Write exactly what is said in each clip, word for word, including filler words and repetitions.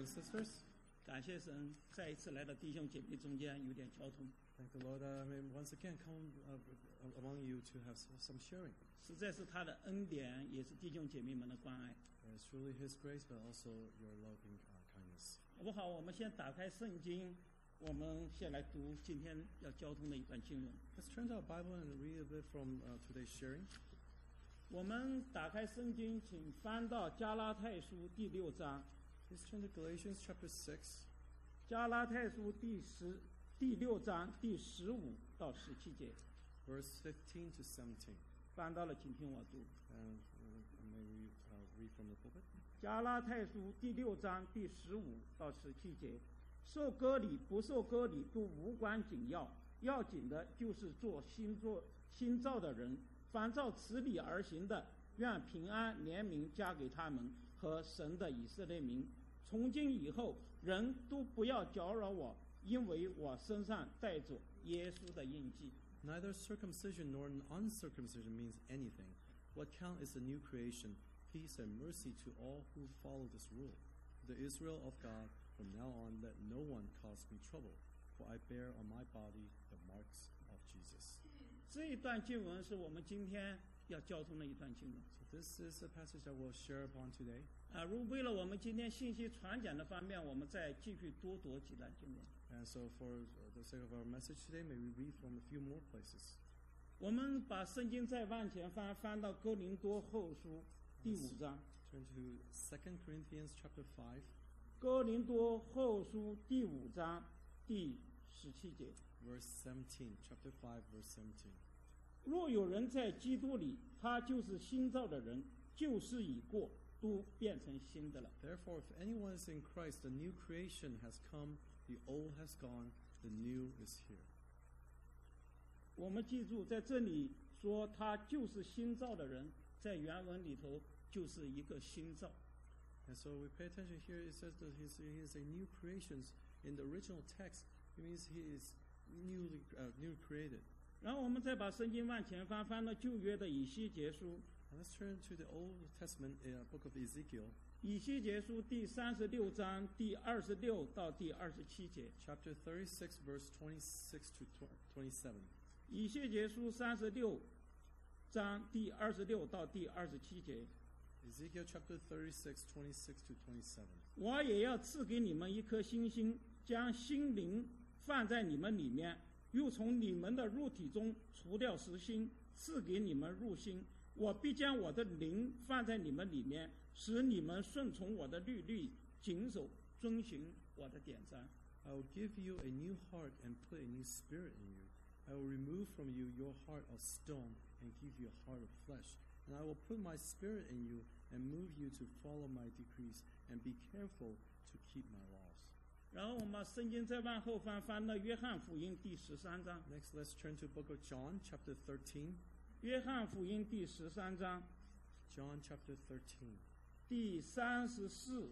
and sisters. 感谢神，再一次来到弟兄姐妹中间有点交通。 Thank the Lord that I may once again come uh, among you to have some sharing. 实在是他的恩典，也是弟兄姐妹们的关爱。 It's truly His grace, but also your loving uh, kindness. 好不好？我们先打开圣经，我们先来读今天要交通的一段经文。 Let's turn to our Bible and read a bit from uh, today's sharing. 我们打开圣经，请翻到加拉太书第六章。 Please turn to Galatians chapter six. 加拉太书第十第六章第十五到十七节。 Verse fifteen to seventeen. 翻到了，请听我读。 And uh, may we uh, read from the pulpit. 加拉太书第六章第十五到十七节，受割礼不受割礼都无关紧要，要紧的就是做新做新造的人。凡照此理而行的，愿平安怜悯加给他们和神的以色列民。从今以后，人都不要搅扰我，因为我身上带着耶稣的印记。 Neither circumcision nor uncircumcision means anything. What counts is the new creation, peace and mercy to all who follow this rule. The Israel of God, from now on, let no one cause me trouble, for I bear on my body the marks of Jesus. 这一段经文是我们今天要交通的一段经文。 So this is a passage that we'll share upon today. 啊，如为了我们今天信息传讲的方面，我们再继续多读几段经文。 And so for the sake of our message today, may we read from a few more places. 我们把圣经再往前翻，翻到哥林多后书第五章。 Turn to Second Corinthians chapter five. 哥林多后书第五章第十七节。 Verse seventeen, chapter five, verse seventeen. 若有人在基督里，他就是新造的人，旧事已过，都变成新的了。 Therefore, if anyone is in Christ, the new creation has come, the old has gone, the new is here. 我们记住，在这里说他就是新造的人，在原文里头就是一个新造。 And so we pay attention here. It says that he's, he is a new creation. In the original text, it means he is newly uh, new created. 然后我们再把圣经往前翻，翻到旧约的以西结书。 And let's turn to the Old Testament uh, book of Ezekiel. 以西结书第三十六章第二十六到第二十七节。 Chapter thirty-six, verse twenty-six to twenty-seven. 以西结书三十六章第二十六到第二十七节。 Ezekiel chapter thirty-six, twenty-six to twenty-seven. 我也要赐给你们一颗新心，将心灵放在你们里面，又从你们的肉体中除掉实心，赐给你们入心。我必将我的灵放在你们里面，使你们顺从我的律例，谨守遵行我的典章。 I will give you a new heart and put a new spirit in you. I will remove from you your heart of stone and give you a heart of flesh. And I will put my spirit in you and move you to follow my decrees and be careful to keep my laws. 然后我们把圣经再往后翻，翻到约翰福音第十三章。 Next, let's turn to the book of John, chapter thirteen. 约翰福音第十三章 John chapter thirteen, 第三十四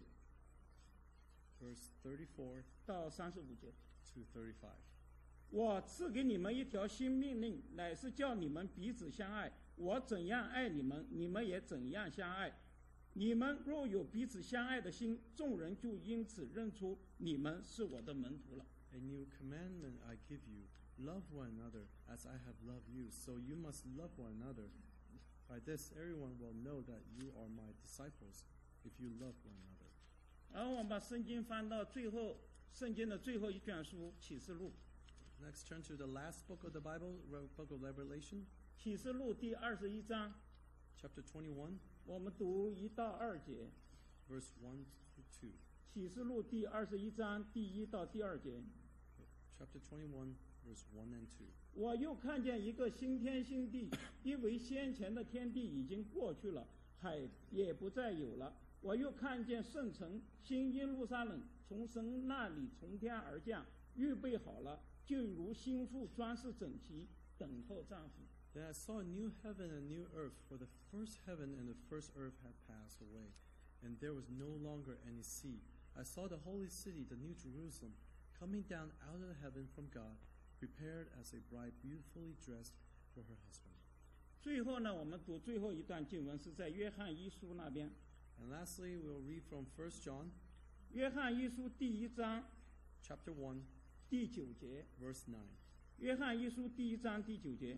verse thirty-four 到三十五节。 to thirty-five. 我赐给你们一条新命令，乃是叫你们彼此相爱。我怎样爱你们，你们也怎样相爱。你们若有彼此相爱的心，众人就因此认出你们是我的门徒了。 A new commandment I give you, love one another as I have loved you, so you must love one another. By this everyone will know that you are my disciples, if you love one another. 然后我们把圣经翻到最后，圣经的最后一卷书启示录。 Next, turn to the last book of the Bible, book of Revelation, 启示录第二十一章， chapter twenty-one, 我们读一到二节。 verse one to two. 启示录第二十一章第一到第二节。 Chapter twenty-one, verse one and two. 我又看见一个新天新地，因为先前的天地已经过去了，海也不再有了。我又看见圣城新耶路撒冷从神那里从天而降，预备好了，就如新妇装饰整齐，等候丈夫。 Then I saw a new heaven and a new earth, for the first heaven and the first earth had passed away, and there was no longer any sea. I saw the holy city, the new Jerusalem, coming down out of heaven from God, prepared as a bride beautifully dressed for her husband. 最后呢，我们读最后一段经文是在约翰一书那边。 And lastly, we'll read from First John. 约翰一书第一章 chapter one, 第九节， verse nine. 约翰一书第一章第九节，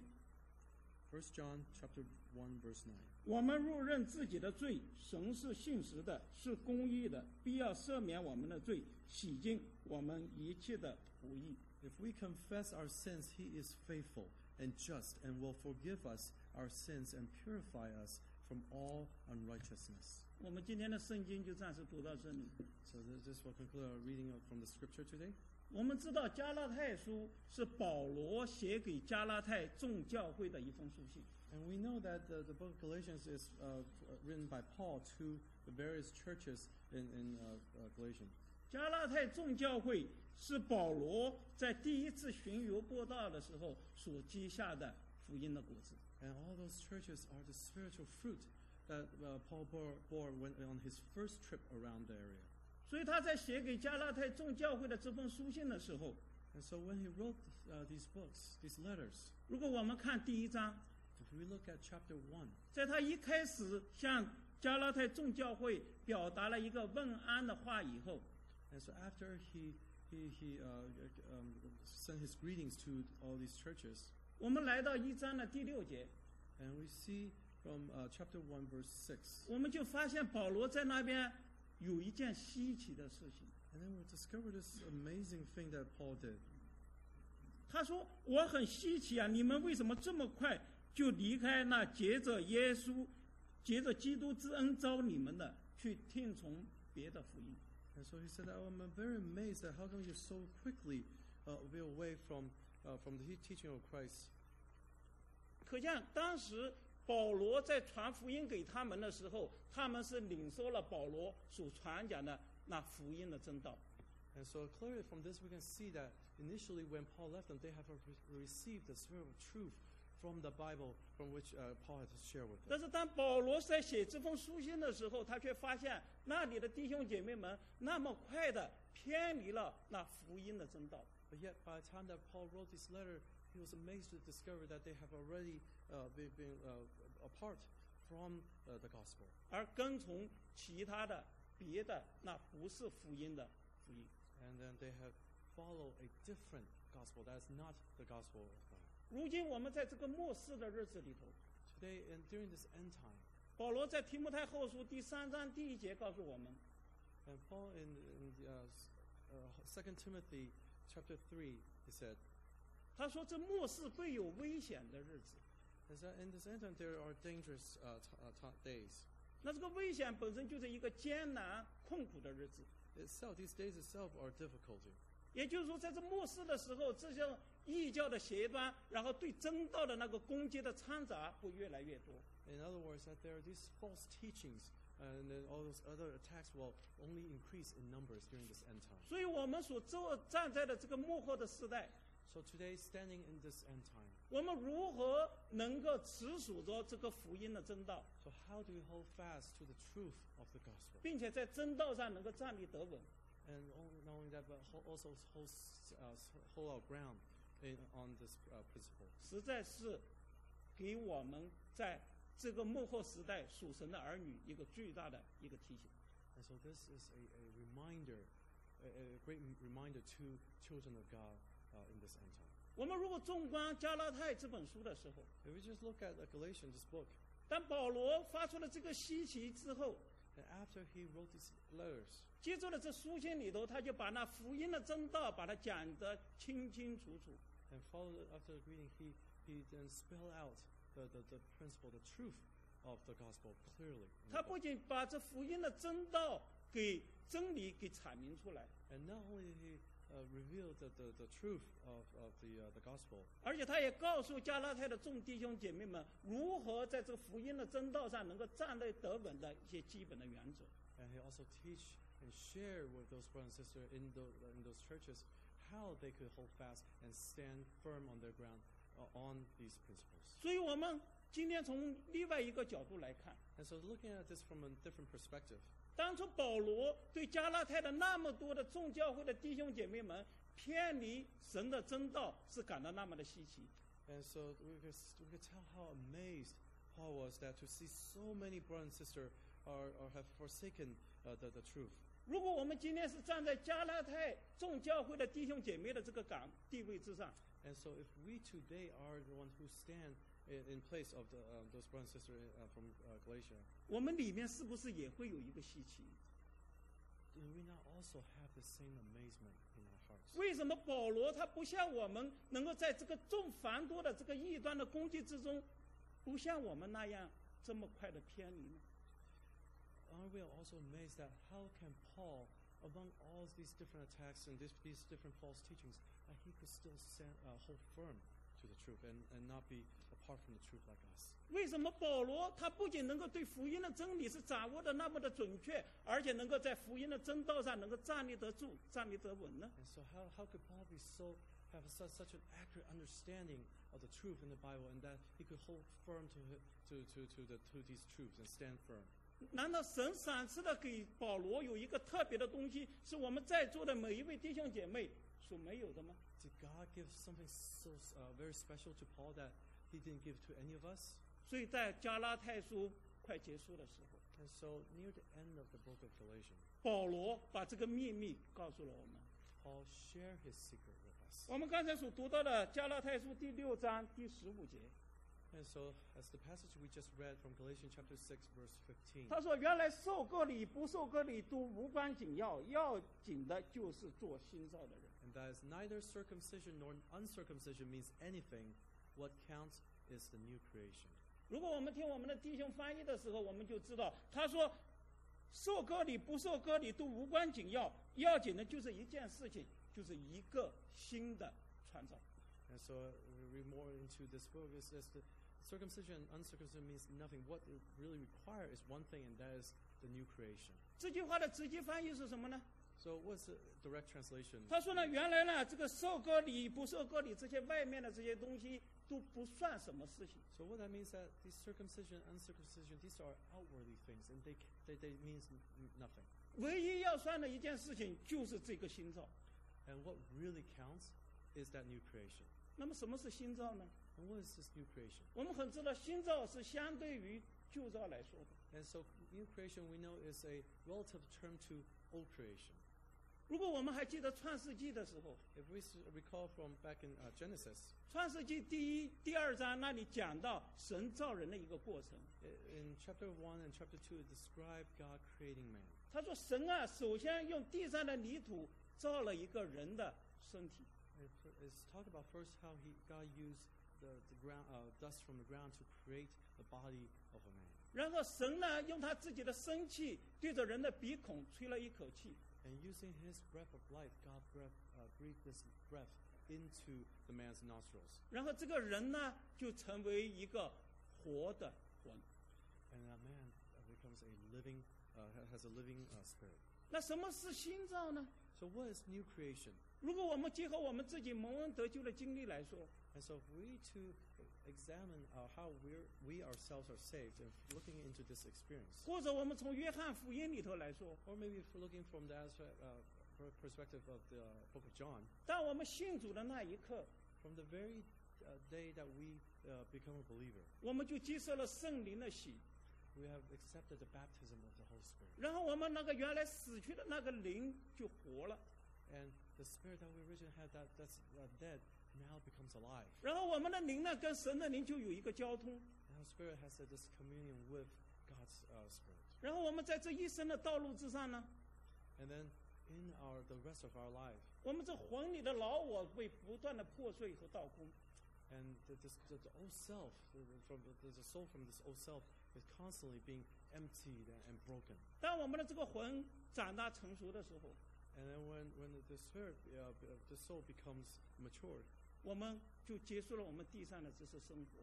First John chapter one, verse nine. 我们若认自己的罪，神是信实的，是公义的，必要赦免我们的罪，洗净我们一切的不义。 If we confess our sins, he is faithful and just and will forgive us our sins and purify us from all unrighteousness. 我们今天的圣经就暂时读到这里。 So this, this will conclude our reading of, from the scripture today. 我们知道加拉太书是保罗写给加拉太众教会的一封书信。 And we know that the, the book of Galatians is uh, written by Paul to the various churches in, in uh, uh, Galatians. 加拉太众教会是保罗在第一次巡游播道的时候所结下的福音的果子。 And all those churches are the spiritual fruit that uh, Paul bore, bore when, on his first trip around the area. 所以他在写给加拉太众教会的这封书信的时候， And so when he wrote uh, these books, these letters, 如果我们看第一章， if we look at chapter one, 在他一开始向加拉太众教会表达了一个问安的话以后， and so after he, he, he uh, um, sent his greetings to all these churches, 我们来到一章的第六节， and we see from uh, chapter one, verse six, 我们就发现保罗在那边有一件稀奇的事情。 and then we discover this amazing thing that Paul did. 他说：“我很稀奇啊，你们为什么这么快就离开那借着耶稣、借着基督之恩招你们的，去听从别的福音？” And so he said, I'm very amazed at how come you so quickly uh, veer away from, uh, from the teaching of Christ. 可见当时保罗在传福音给他们的时候，他们是领受了保罗所传讲的那福音的真道。 And so clearly from this we can see that initially when Paul left them, they have re- received the spirit of truth from the Bible from which uh, Paul had to share with them. 但是当保罗在写这封书信的时候，他却发现那里的弟兄姐妹们那么快的偏离了那福音的真道。 But yet by the time that Paul wrote this letter, he was amazed to discover that they have already uh, been, been uh, apart from uh, the gospel. 而跟从其他的别的那不是福音的福音。 And then they have followed a different gospel that is not the gospel of God. 如今我们在这个末世的日子里头， Today and during this end time, 保罗在提摩太后书第三章第一节告诉我们， and Paul in, in the, uh, uh, Second Timothy chapter three, he said, 他说这末世会有危险的日子。 is that in this end time there are dangerous uh, t- uh, t- days. 那这个危险本身就是一个艰难困苦的日子。 Itself, these days itself are difficulty. 也就是说，在这末世的时候，这些异教的邪端，然后对真道的那个攻击的掺杂会越来越多。 In other words, that there are these false teachings, and then all those other attacks will only increase in numbers during this end time. 所以我们所坐站在的这个幕后的时代， So today, standing in this end time, 我们如何能够持守着这个福音的真道， so how do we hold fast to the truth of the gospel? 并且在真道上能够站立得稳？ And only, not only that, but ho- also hold, uh, hold our ground in, on this uh, principle. 实在是给我们在这个幕后时代属神的儿女一个最大的一个提醒。 And so this is a, a reminder, a, a great reminder to children of God uh, in this end time. 我们如果纵观加拉太这本书的时候， If we just look at uh, Galatians, this book, 当保罗发出了这个稀奇之后， and after he wrote these letters, 接着了这书信里头，他就把那福音的真道把它讲得清清楚楚。 and followed after the greeting, he, he then spelled out the, the, the principle, the truth of the gospel clearly. in the 他 book. 不仅把这福音的真道给真理给阐明出来， And not only did he uh, reveal the, the, the truth of, of the, uh, the gospel, 而且他也告诉加拉太的众弟兄姐妹们，如何在这个福音的真道上能够站立得稳的一些基本的原则。 and he also teach and share with those brothers and sisters in, the, in those churches how they could hold fast and stand firm on their ground uh, on these principles. 所以，我们今天从另外一个角度来看， And so looking at this from a different perspective, 当初保罗对加拉太的那么多的众教会的弟兄姐妹们偏离神的真道，是感到那么的稀奇。 and so we could, we could tell how amazed Paul was that to see so many brothers and sisters are, are have forsaken uh, the, the truth. 如果我们今天是站在加拉太众教会的弟兄姐妹的这个岗地位之上， And so if we today are the ones who stand in, in place of the, uh, those brothers and sisters uh, from uh, Galatia, 我们里面是不是也会有一个稀奇？ do we not also have the same amazement in our hearts? 为什么保罗他不像我们能够在这个众繁多的这个异端的攻击之中，不像我们那样这么快的偏离呢？ Aren't we also amazed that how can Paul, among all these different attacks and this, these different false teachings, that he could still stand, uh, hold firm to the truth and, and not be apart from the truth like us? 为什么保罗他不仅能够对福音的真理是掌握的那么的准确，而且能够在福音的真道上能够站立得住、站立得稳呢？ And so how, how could Paul be so have such, such an accurate understanding of the truth in the Bible and that he could hold firm to to to to, the, to these truths and stand firm? 难道神赏赐的给保罗有一个特别的东西，是我们在座的每一位弟兄姐妹所没有的吗？ Did God give something so uh, very special to Paul that he didn't give to any of us? 所以在加拉太书快结束的时候， And so near the end of the book of Galatians, 保罗把这个秘密告诉了我们。 Paul shared his secret with us. 我们刚才所读到的加拉太书第六章第十五节， And so, as the passage we just read from Galatians chapter six, verse fifteen, 他说：“原来受割礼不受割礼都无关紧要，要紧的就是做新造的人。” and that is neither circumcision nor uncircumcision means anything. What counts is the new creation. 如果我们听我们的弟兄翻译的时候，我们就知道，他说：“受割礼不受割礼都无关紧要，要紧的就是一件事情，就是一个新的创造。” And so, uh, we read more into this book. It says that circumcision and uncircumcision means nothing. What it really requires is one thing, and that is the new creation. 这句话的直接翻译是什么呢？ So, what's the direct translation? 他说呢，原来呢，这个受割礼不受割礼这些外面的这些东西都不算什么事情。 So, what that means that these circumcision, uncircumcision, these are outwardly things, and they they, they means n- nothing. 唯一要算的一件事情就是这个新造。 And what really counts is that new creation. 那么什么是新造呢？ And what is this new creation? 我们很知道，新造是相对于旧造来说的。 And so, new creation we know is a relative term to old creation. 如果我们还记得创世纪的时候， If we s- recall from back in uh, Genesis, 创世纪第一、第二章那里讲到神造人的一个过程。 i- in chapter one and chapter two, it described God creating man. 他说：“神啊，首先用地上的泥土造了一个人的身体， It, it's talk about first how he God used the, the ground uh, dust from the ground to create the body of a man. 然后神呢用他自己的生气对着人的鼻孔吹了一口气， And using his breath of life, God breath, uh, breathed this breath into the man's nostrils. 然后这个人呢就成为一个活的魂。 And that man uh, becomes a living, uh, ha- has a living uh, spirit. 那什么是新造呢？ So what is new creation? 如果我们结合我们自己蒙恩得救的经历来说， And so if we to examine uh, how we're, we ourselves are saved and looking into this experience, 或者我们从约翰福音里头来说， or maybe if we're looking from the aspect, uh, per- perspective of the uh, book of John, 当我们信主的那一刻， from the very uh, day that we uh, become a believer, 我们就接受了圣灵的洗， we have accepted the baptism of the Holy Spirit. 然后我们那个原来死去的那个灵就活了， And the spirit that we originally had that, that's uh, dead now becomes alive. 然后我们的灵呢跟神的灵就有一个交通， And our spirit has uh, this communion with God's uh, spirit. 然后我们在这一生的道路之上呢， And then in our the rest of our life, 我们这魂里的老我被不断的破碎和倒空， and the, this, the, the old self, the, the- from the, the soul from this old self is constantly being emptied and, and broken. 当我们的这个魂长大成熟的时候， And then when, when the, the spirit, uh, uh, the soul becomes matured, 我们就结束了我们地上的这些生活。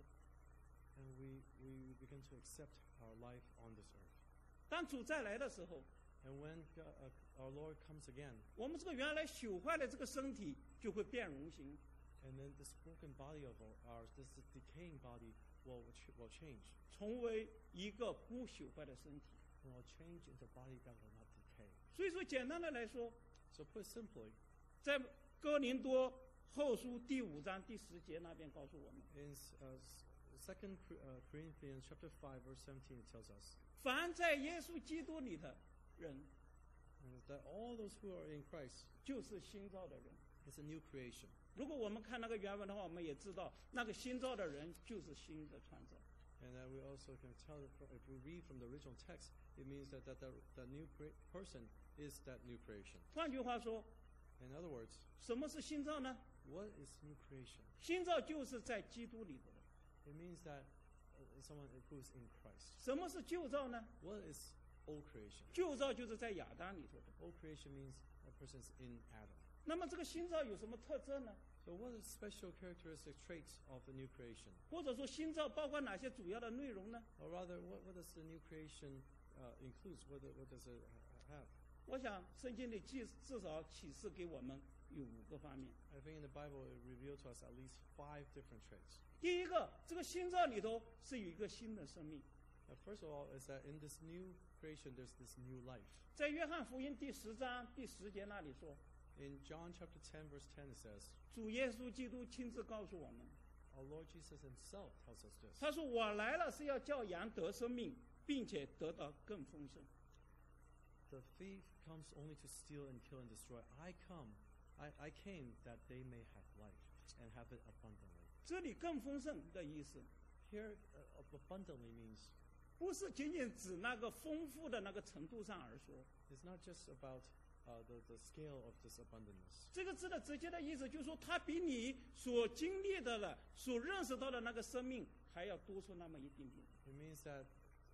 and we, we begin to accept our life on this earth. 当主再来的时候， And when God, uh, our Lord comes again, 我们这个原来朽坏的这个身体就会变容形， and then this broken body of ours, this decaying body will, ch- will change. 成为一个不朽坏的身体。 And will change into a body that will not decay. 所以说，简单的来说， So put simply, 在哥林多后书第五章第十节那边告诉我们， in uh, Second uh, Corinthians chapter five verse seventeen, it tells us, 凡在耶稣基督里的人， And that all those who are in Christ 就是新造的人。 is a new creation. 如果我们看那个原文的话，我们也知道那个新造的人就是新的创造。 And that we also can tell that from, if we read from the original text, it means that that, that, that new cre- person is that new creation. 换句话说， In other words, 什么是新造呢？ what is new creation? 新造就是在基督里头的。 It means that uh, someone who is in Christ. 什么是旧造呢？ What is old creation? 旧造就是在亚当里头的。 Old creation means a person is in Adam. 那么这个新造有什么特征呢？ So what is special characteristic traits of the new creation? 或者说新造包括哪些主要的内容呢？ Or rather, what, what does the new creation uh, includes? What, what does it have? 我想圣经里至至少启示给我们有五个方面。 I think in the Bible it revealed to us at least five different traits. 第一个，这个新造里头是有一个新的生命。 Now, first of all, is that in this new creation, there's this new life. 在约翰福音第十章第十节那里说， In John chapter ten, verse ten, it says, 主耶稣基督亲自告诉我们， our Lord Jesus himself tells us this. 他说：“我来了是要叫羊得生命，并且得到更丰盛。” The thief comes only to steal and kill and destroy. I come, I, I came that they may have life and have it abundantly. 这里更丰盛的意思， Here, uh, abundantly means 不是仅仅指那个丰富的那个程度上而说， it's not just about uh, the, the scale of this abundance. 这个字的直接的意思就是说，它比你所经历的了、所认识到的那个生命还要多出那么一丁点。 It means that,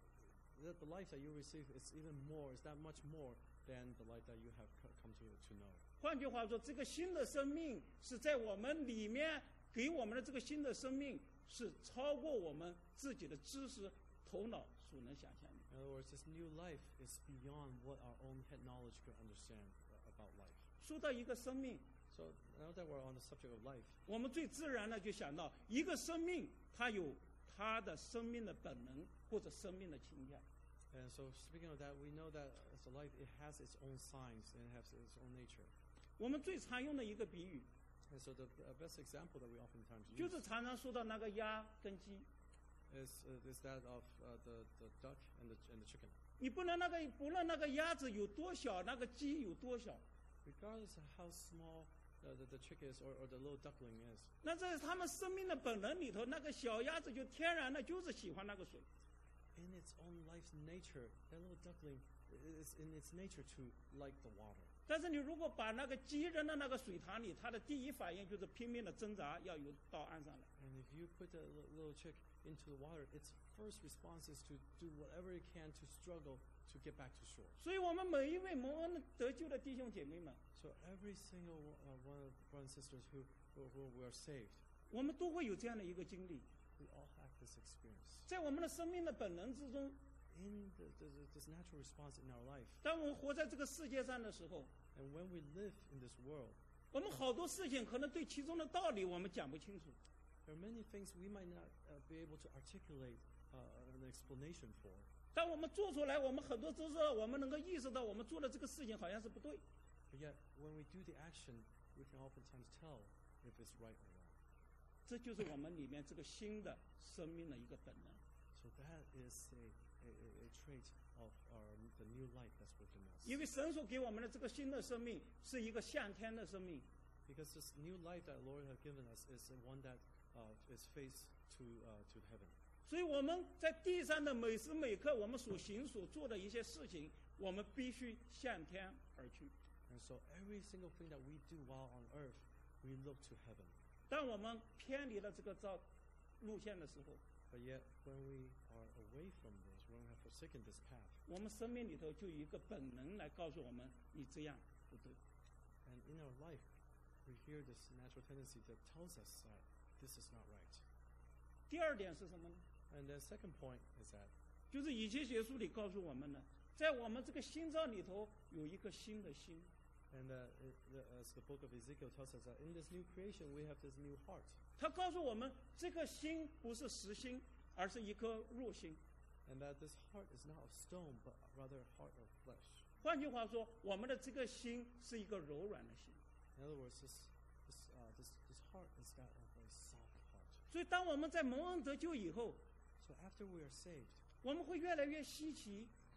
that the life that you receive is even more, is that much more than the life that you have co- come to, to know. 换句话说，这个新的生命是在我们里面给我们的这个新的生命，是超过我们自己的知识、头脑所能想象的。 In other words, this new life is beyond what our own head knowledge could understand uh, about life. 说到一个生命， So now that we're on the subject of life, 我们最自然的就想到，一个生命它有它的生命的本能或者生命的倾向。 and so speaking of that, we know that as a life, it has its own signs and it has its own nature. 我们最常用的一个比喻， And so the uh, best example that we oftentimes 就 use 是常常说到那个鸭跟鸡， is, uh, is that of uh, the, the duck and the, and the chicken. 你不能那个不论那个鸭子有多小，那个鸡有多小， Regardless of how small uh, the, the chick is or, or the little duckling is, 那在他们生命的本能里头，那个小鸭子就天然的就是喜欢那个水。 in its own life's nature, that little duckling is in its nature to like the water. 但是你如果把那个鸡扔到那个水塘里，它的第一反应就是拼命的挣扎，要游到岸上来。 And if you put that li- little chick into the water, its first response is to do whatever it can to struggle to get back to shore. 所以我们每一位蒙恩得救的弟兄姐妹们， So every single one- uh, one of the brothers and sisters who, who, who were saved, 我们都会有这样的一个经历， we all have this experience. 在我们的生命的本能之中， In the, the, the, this natural response in our life, 当我们活在这个世界上的时候， and when we live in this world, 我们好多事情可能对其中的道理我们讲不清楚， there are many things we might not uh, be able to articulate uh, an explanation for. 当我们做出来，我们很多都知道，我们能够意识到我们做的这个事情好像是不对。 But yet, when we do the action, we can oftentimes tell if it's right or wrong. 这就是我们里面这个新的生命的一个本能。 So that is a, a, a, a trait of our, the new life that's within us. 因为神所给我们的这个新的生命是一个向天的生命， Because this new life that Lord has given us is the one that uh, is faced to, uh, to heaven. 所以我们在地上的每时每刻，我们所行所做的一些事情，我们必须向天而去。 And so every single thing that we do while on earth, we look to heaven. 当我们偏离了这个照路线的时候， But yet, when we are away from this, when we have forsaken this path, 我们生命里头就有一个本能来告诉我们，你这样不对。 and in our life, we hear this natural tendency that tells us that this is not right. 第二点是什么呢？ And the second point is that 就是以西结书里告诉我们的，在我们这个心脏里头有一个新的心。 And uh, it, the, as the book of Ezekiel tells us that in this new creation, we have this new heart. 他告诉我们，这个心不是实心，而是一颗肉心。 And that this heart is not of stone, but rather a heart of flesh. 换句话说，我们的这个心是一个柔软的心。 In other words, this, this, uh, this, this heart is that of a soft heart. 所以，当我们在蒙恩得救以后， So after we are saved, 我们会越来越稀奇，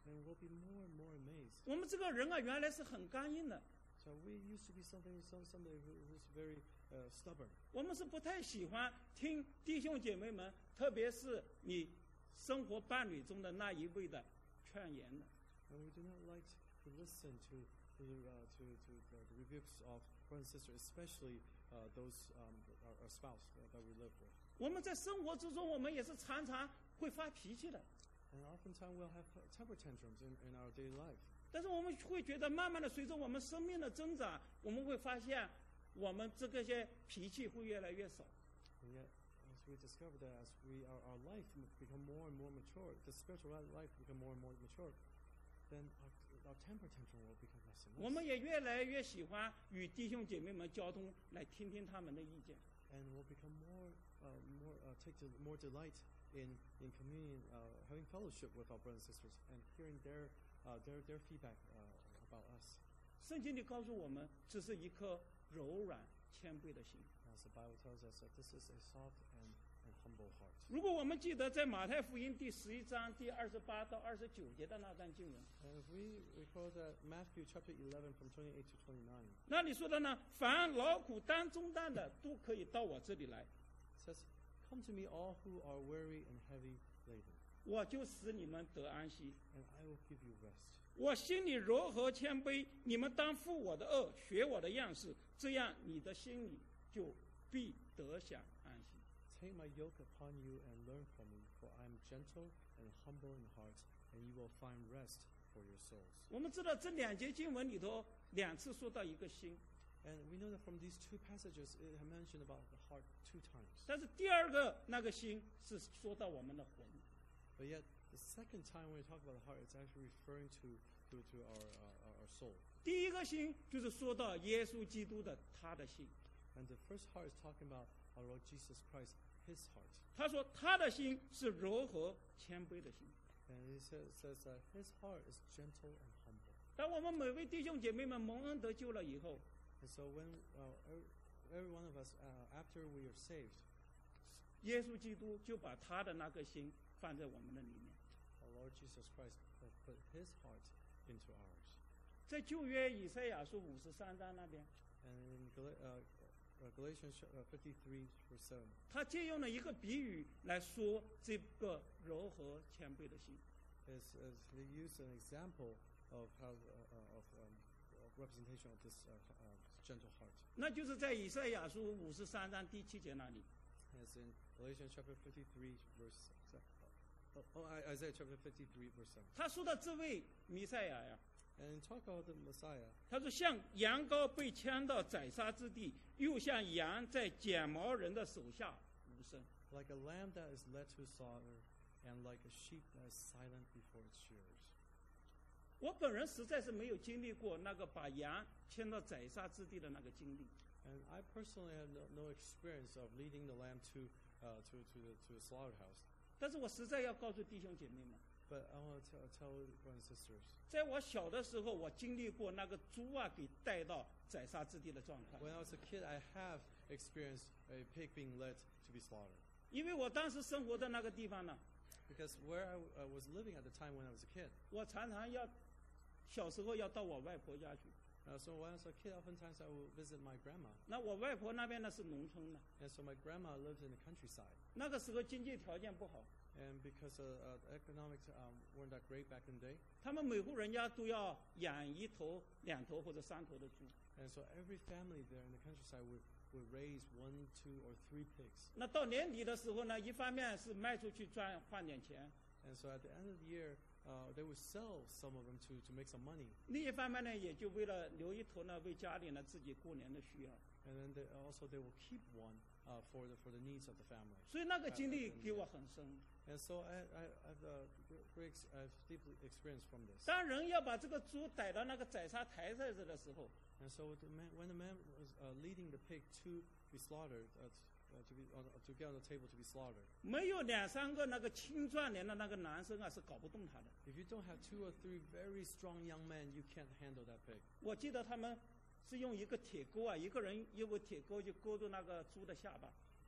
and we'll be more and more amazed. 我们这个人啊，原来是很刚硬的， So we used to be something, some, somebody who, who's very uh, stubborn. 我们是不太喜欢听弟兄姐妹们，特别是你生活伴侣中的那一位的劝言的。 And we do not like to listen to to the, uh, to, to the, the rebukes of brothers and sisters, especially uh, those um, our, our spouse uh, that we live with. 我们在生活之中，我们也是常常会发脾气的， And oftentimes we'll have uh, temper tantrums in, in our daily life. 但是我们会觉得，慢慢的随着我们生命的增长，我们会发现，我们这个些脾气会越来越少。 And yet, as we discover that as we our, our life become more and more mature, the spiritual life become more and more mature, then our, our temper tantrum will become less and 我们 less. 也越来越喜欢与弟兄姐妹们交通，来听听他们的意见。 And we'll become more, uh, more uh, take de- more delight in in communion, uh, having fellowship with our brothers and sisters, and hearing their uh, their their feedback uh, about us. 圣经里告诉我们，这是一颗柔软谦卑的心。 As the Bible tells us that this is a soft and, and humble heart. 如果我们记得在马太福音第十一章第二十八到二十九节的那段经文， And if we recall that Matthew chapter eleven from twenty-eight to twenty-nine, 那里说的呢，凡劳苦担重担的，都可以到我这里来， it says, "Come to me, all who are weary and heavy laden, 我就使你们得安息。 and I will give you rest." 我心里柔和谦卑，你们当负我的恶，学我的样式，这样你的心里就必得享安息。 Take my yoke upon you and learn from me, for I am gentle and humble in heart, and you will find rest for your souls. 我们知道这两节经文里头两次说到一个心， And we know that from these two passages, it had mentioned about the heart two times. 但是第二个那个心是说到我们的魂。 But yet, the second time when we talk about the heart, it's actually referring to, to, to our, uh, our, our soul. 第一个心就是说到耶稣基督的他的心， And the first heart is talking about our Lord Jesus Christ, his heart. 他说他的心是柔和谦卑的心。 And he says, says that his heart is gentle and humble. 当我们每位弟兄姐妹们蒙恩得救了以后， And so when uh, every, every one of us, uh, after we are saved, 耶稣基督就把他的那个心放在我们的里面。 our Lord Jesus Christ has put his heart into ours. 在旧约以赛亚书五十三章那边， And in Gal- uh, uh, Galatians uh, fifty-three, verse seven, 他借用了一个比喻来说这个柔和谦卑的心。 is, is they use an example of how uh, uh, of, um, of representation of this uh, uh, gentle heart. 那就是在以赛亚书五十三章第七节那里， As in Galatians chapter fifty-three, verse seven. Oh, oh, I- Isaiah chapter fifty-three, verse seven. 他说到这位弥赛亚呀， And talk about the Messiah. 他说像羊羔被牵到宰杀之地，又像羊在剪毛人的手下无声。 Like a lamb that is led to slaughter, and like a sheep that is silent before its shearers. 我本人实在是没有经历过那个把羊牵到宰杀之地的那个经历， And I personally have no, no experience of leading the lamb to uh, to to the, to the slaughterhouse. 但是我实在要告诉弟兄姐妹们， But I want to tell, tell brothers and sisters, 在我小的时候，我经历过那个猪啊给带到宰杀之地的状况。 when I was a kid, I have experienced a pig being led to be slaughtered. 因为我当时生活的那个地方呢， Because where I, I was living at the time when I was a kid, 我常常要小时候要到我外婆家去。 uh, so when I was a kid, oftentimes I would visit my grandma. 那我外婆那边呢是农村的， And so my grandma lived in the countryside. 那个时候经济条件不好， And because uh, uh, the economics um, weren't that great back in the day, 他们每户人家都要养一头、两头或者三头的猪。 and so every family there in the countryside would, would raise one, two, or three pigs. 那到年底的时候呢，一方面是卖出去赚换点钱， And so at the end of the year, uh, they would sell some of them to, to make some money. 另一方面呢，也就为了留一头呢，为家里呢自己过年的需要。 And then they, also they will keep one uh, for, the, for the needs of the family. 所以那个经历给我很深。 And so I, I, I've, uh, great, ex- I've deeply experienced from this. 当人要把这个猪逮到那个宰杀台上的时候， And so the man, when the man was uh, leading the pig to be slaughtered, uh, uh, to, be on, to get on the table to be slaughtered, 没有两三个那个青壮年的那个男生啊，是搞不动他的。 if you don't have two or three very strong young men, you can't handle that pig. 我记得他们是用一个铁钩啊，一个人用个铁钩就勾住那个猪的下巴，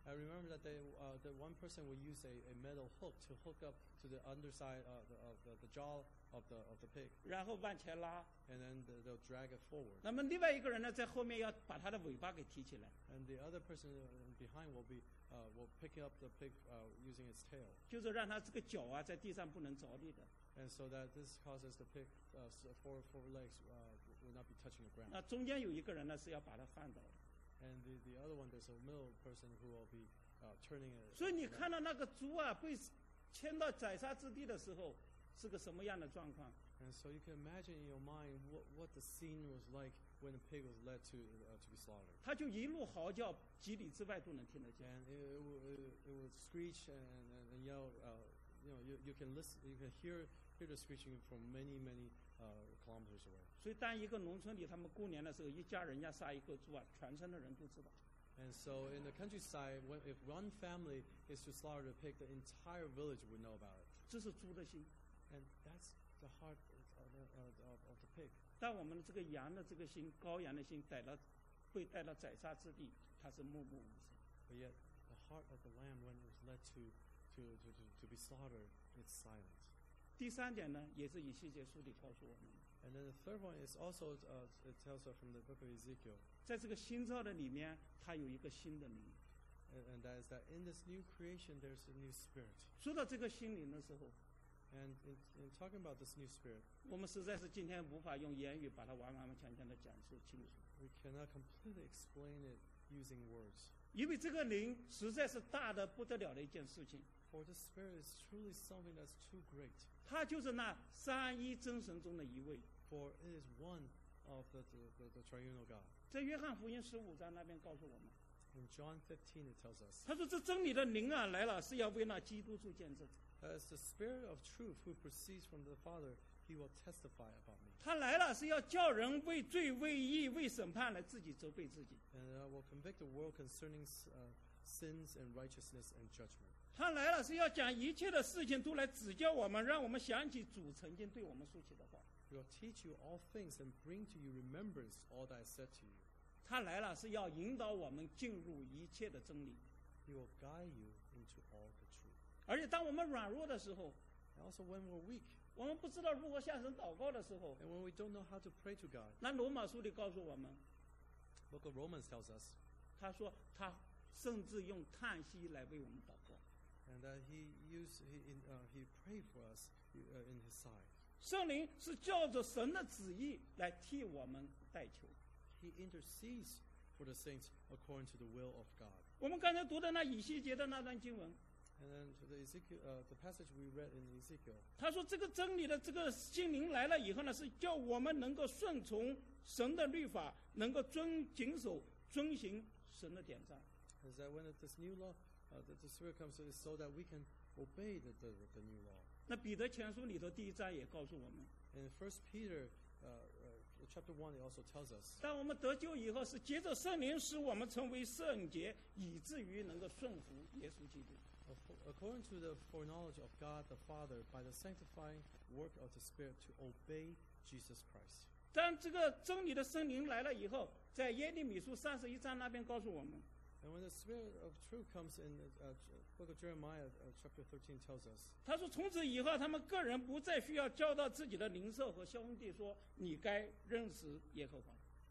I remember that they, uh, that one person would use a, a metal hook to hook up to the underside of the, of the, the jaw of the of the pig, 然后往前拉。 and then the, they'll drag it forward. 那么另外一个人呢，在后面要把他的尾巴给提起来， And the other person behind will be uh, will pick up the pig uh, using its tail, 就是让他这个脚啊在地上不能着地的。 and so that this causes the pig uh, four four legs uh, will not be touching the ground. 那中间有一个人呢是要把它放倒的。 And the, the other one, there's a middle person who will be uh, turning it. 所以你看到那个猪啊被牵到宰杀之地的时候，是个什么样的状况？ And so you can imagine in your mind what, what the scene was like when a pig was led to uh, to be slaughtered. 它就一路嚎叫，几里之外都能听得见。 And it, it, would- it would screech and, and, and yell. Uh, you know, you, you can listen, you can hear hear the screeching from many many uh, kilometers away. 所以当一个农村里他们过年的时候，一家人要杀一个猪啊，全村的人都知道。 And so in the countryside, when, if one family is to slaughter the pig, the entire village would know about it. 这是猪的心。 And that's the heart of the, uh, of, of the pig. 但我们的这个羊的这个心，羔羊的心，逮到被带到宰杀之地，它是默默无声。 But yet, the heart of the lamb, when it was led to, to, to, to, to be slaughtered, it's silent. 第三点呢，也是以西结书里告诉我们的， And then the third one is also, uh, it tells us from the book of Ezekiel, 在这个新造的里面，它有一个新的灵。 and, and that is that in this new creation, there's a new spirit. 说到这个新灵的时候， And in, in talking about this new spirit, 我们实在是今天无法用言语把它完完全全的讲述清楚， we cannot completely explain it using words. 因为这个灵实在是大的不得了的一件事情。 For the spirit is truly something that's too great. 它就是那三一真神中的一位。 For it is one of the, the, the, the triune God. 在约翰福音十五章那边告诉我们， In John fifteen, it tells us, 他说这真理的灵啊来了，是要为那基督做见证。 as the spirit of truth who proceeds from the Father, he will testify about me. 他来了是要叫人为罪、为义、为审判来自己责备自己。 And I will convict the world concerning uh, sins and righteousness and judgment. 他来了是要讲一切的事情都来指教我们，让我们想起主曾经对我们说起的话。 He will teach you all things and bring to you remembrance all that I said to you. 他来了是要引导我们进入一切的真理。 He will guide you into all the truth. 而且当我们软弱的时候， And also when we're weak, 我们不知道如何向神祷告的时候， and when we don't know how to pray to God, 那罗马书里告诉我们， Book of Romans tells us, 他说他甚至用叹息来为我们祷告。 and that he used he in, uh, he prayed for us uh, in his side. 圣灵是照着神的旨意来替我们代求。 He intercedes for the saints according to the will of God. 我们刚才读的那以西结的那段经文， And then to the Ezekiel, uh, the passage we read in Ezekiel, 他说这个真理的这个心灵来了以后呢，是叫我们能够顺从神的律法，能够遵谨守遵行神的典章。 is that when this new law, uh, the, the Spirit comes, it's so that we can obey the, the, the new law. 那彼得前书里头第一章也告诉我们， In First Peter, uh, uh, chapter one, it also tells us 当我们得救以后，是借着圣灵使我们成为圣洁，以至于能够顺服耶稣基督。 according to the foreknowledge of God the Father, by the sanctifying work of the Spirit, to obey Jesus Christ. 当这个真理的圣灵来了以后，在耶利米书三十一章那边告诉我们， And when the Spirit of truth comes in, uh, book of Jeremiah, uh, chapter thirteen tells us, 他说从此以后，他们个人不再需要教导自己的邻舍和兄弟说，你该认识耶和华。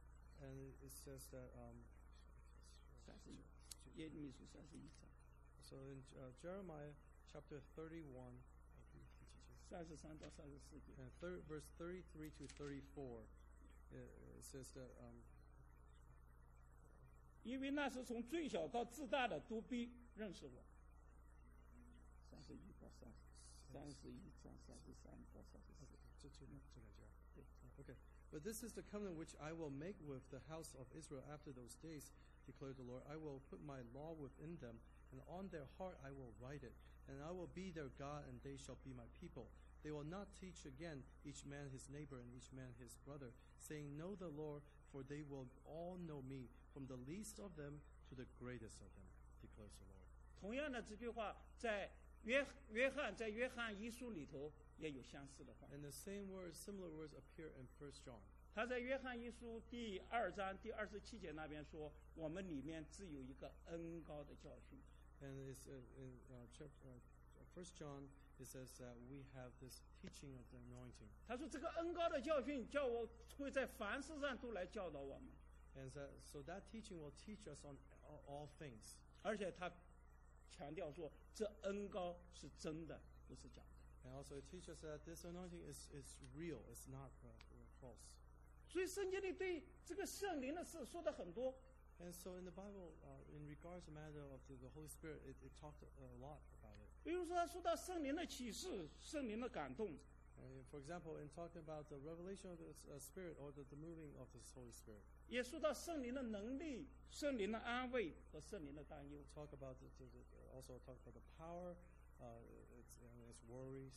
and it says that, um, 三十一，耶利米书三十一章， so in uh, Jeremiah chapter thirty-one, 三十三到三十四节。 and thir- verse thirty-three to thirty-four, it, it says that, um, 因为那是从最小到至大的都必认识我。三十一到三十，三十一章三十三到三十四。 这这这个这样。Okay. But this is the covenant which I will make with the house of Israel after those days, declared the Lord. I will put my law within them, and on their heart I will write it. And I will be their God, and they shall be my people. They will not teach again each man his neighbor and each man his brother, saying, Know the Lord, for they will all know me, from the least of them to the greatest of them, declares the Lord. 同样的这句话在约约翰在约翰一书里头也有相似的话。 And the same words, similar words appear in First John. 他在约翰一书第二章第二十七节那边说，我们里面只有一个恩高的教训。 And it's, uh, in uh, chapter, uh, First John, it says that we have this teaching of the anointing. 他说这个恩高的教训叫我会在凡事上都来教导我们。 And that, so that teaching will teach us on all, all things. 而且他强调说，这恩高是真的，不是假的。 And also it teaches us that this anointing is, is real, it's not uh, false. 所以圣经里对这个圣灵的事说的很多。 And so in the Bible, uh, in regards to the matter of the, the Holy Spirit, it, it talked a lot about it. 比如说，他说到圣灵的启示、圣灵的感动。 Uh, for example, in talking about the revelation of the uh, Spirit or the, the moving of this Holy Spirit. 也说到圣灵的能力、圣灵的安慰和圣灵的担忧。 Talk about the, the, the, also talk about the power, uh, its, and its worries,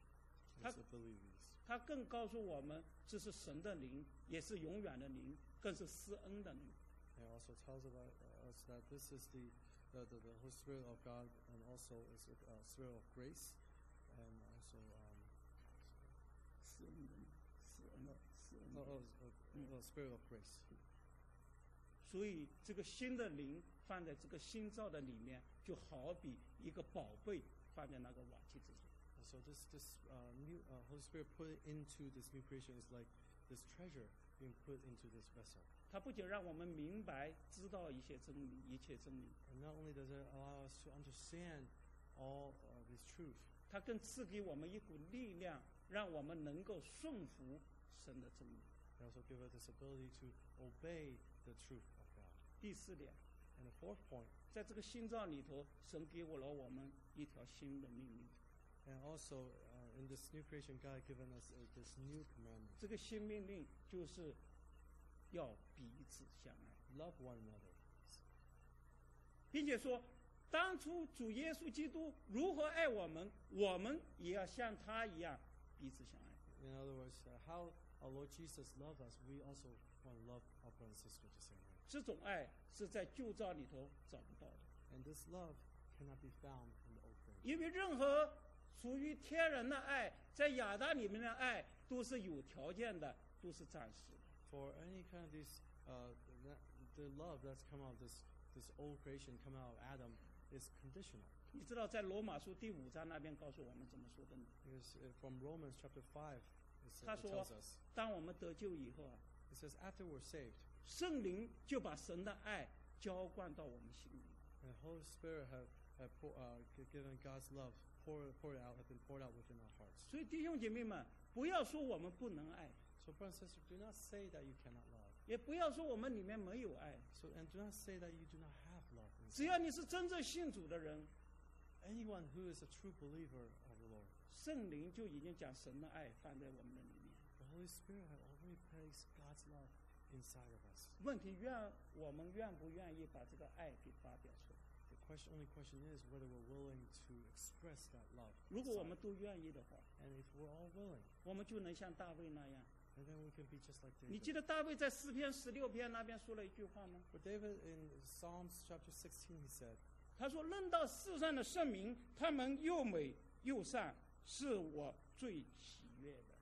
its abilities. 他更告诉我们，这是神的灵，也是永远的灵，更是施恩的灵。 And also tells about uh, us that this is the, the, the, the Holy Spirit of God, and also is a uh, spirit of grace, and also um, 施恩的灵，施恩的施恩的 oh, 灵。 oh, oh, oh, spirit of grace. 所以这个新的灵放在这个新造的里面，就好比一个宝贝放在那个瓦器之中。 And so this this uh, new uh, Holy Spirit put into this new creation is like this treasure being put into this vessel. 它不仅让我们明白、知道一些真理，一切真理， And not only does it allow us to understand all uh, this truth, 它更赐给我们一股力量，让我们能够顺服神的真理。 it also gives us this ability to obey the truth of God. 第四点， And the fourth point, 在这个新造里头，神给我了我们一条新的命令。 and also uh, in this new creation, God has given us uh, this new commandment: 这个新命令就是要彼此相爱， love one another. 并且说，当初主耶稣基督如何爱我们，我们也要像他一样彼此相爱。 In other words, uh, how our Lord Jesus loved us, we also want to love our brothers and sisters the same way. 这种爱是在旧造里头找不到的， And this love cannot be found in the old creation. 因为任何属于天然的爱，在亚当里面的爱都是有条件的，都是暂时的。 For any kind of this, uh, the, the love that's come out of this this old creation, come out of Adam, is conditional. 你知道在罗马书第五章那边告诉我们怎么说的呢？ Because uh, from Romans chapter five, it, says, 他 it 说 tells us, 当我们得救以后啊， it says after we're saved, 圣灵就把神的爱浇灌到我们心里。 the Holy Spirit have, have pour, uh, g- given God's love poured poured out, have been poured out within our hearts. 所以弟兄姐妹们，不要说我们不能爱， So brothers and sisters, do not say that you cannot love. 也不要说我们里面没有爱。 So and do not say that you do not have love. 只 inside. 要你是真正信主的人， Anyone who is a true believer of the Lord, 圣灵就已经将神的爱放在我们的里面。 the Holy Spirit has already placed God's love inside of us. 问题愿我们愿不愿意把这个爱给发表出来？ The question, only question is whether we're willing to express that love. 如果我们 inside. 都愿意的话， And if we're all willing, 我们就能像大卫那样。 and then we can be just like 你记 David. 得大卫在诗篇十六篇那边说了一句话吗？ For David in Psalms chapter sixteen, he said, 他说：“论到世上的圣民，他们又美又善，是我最喜悦的。”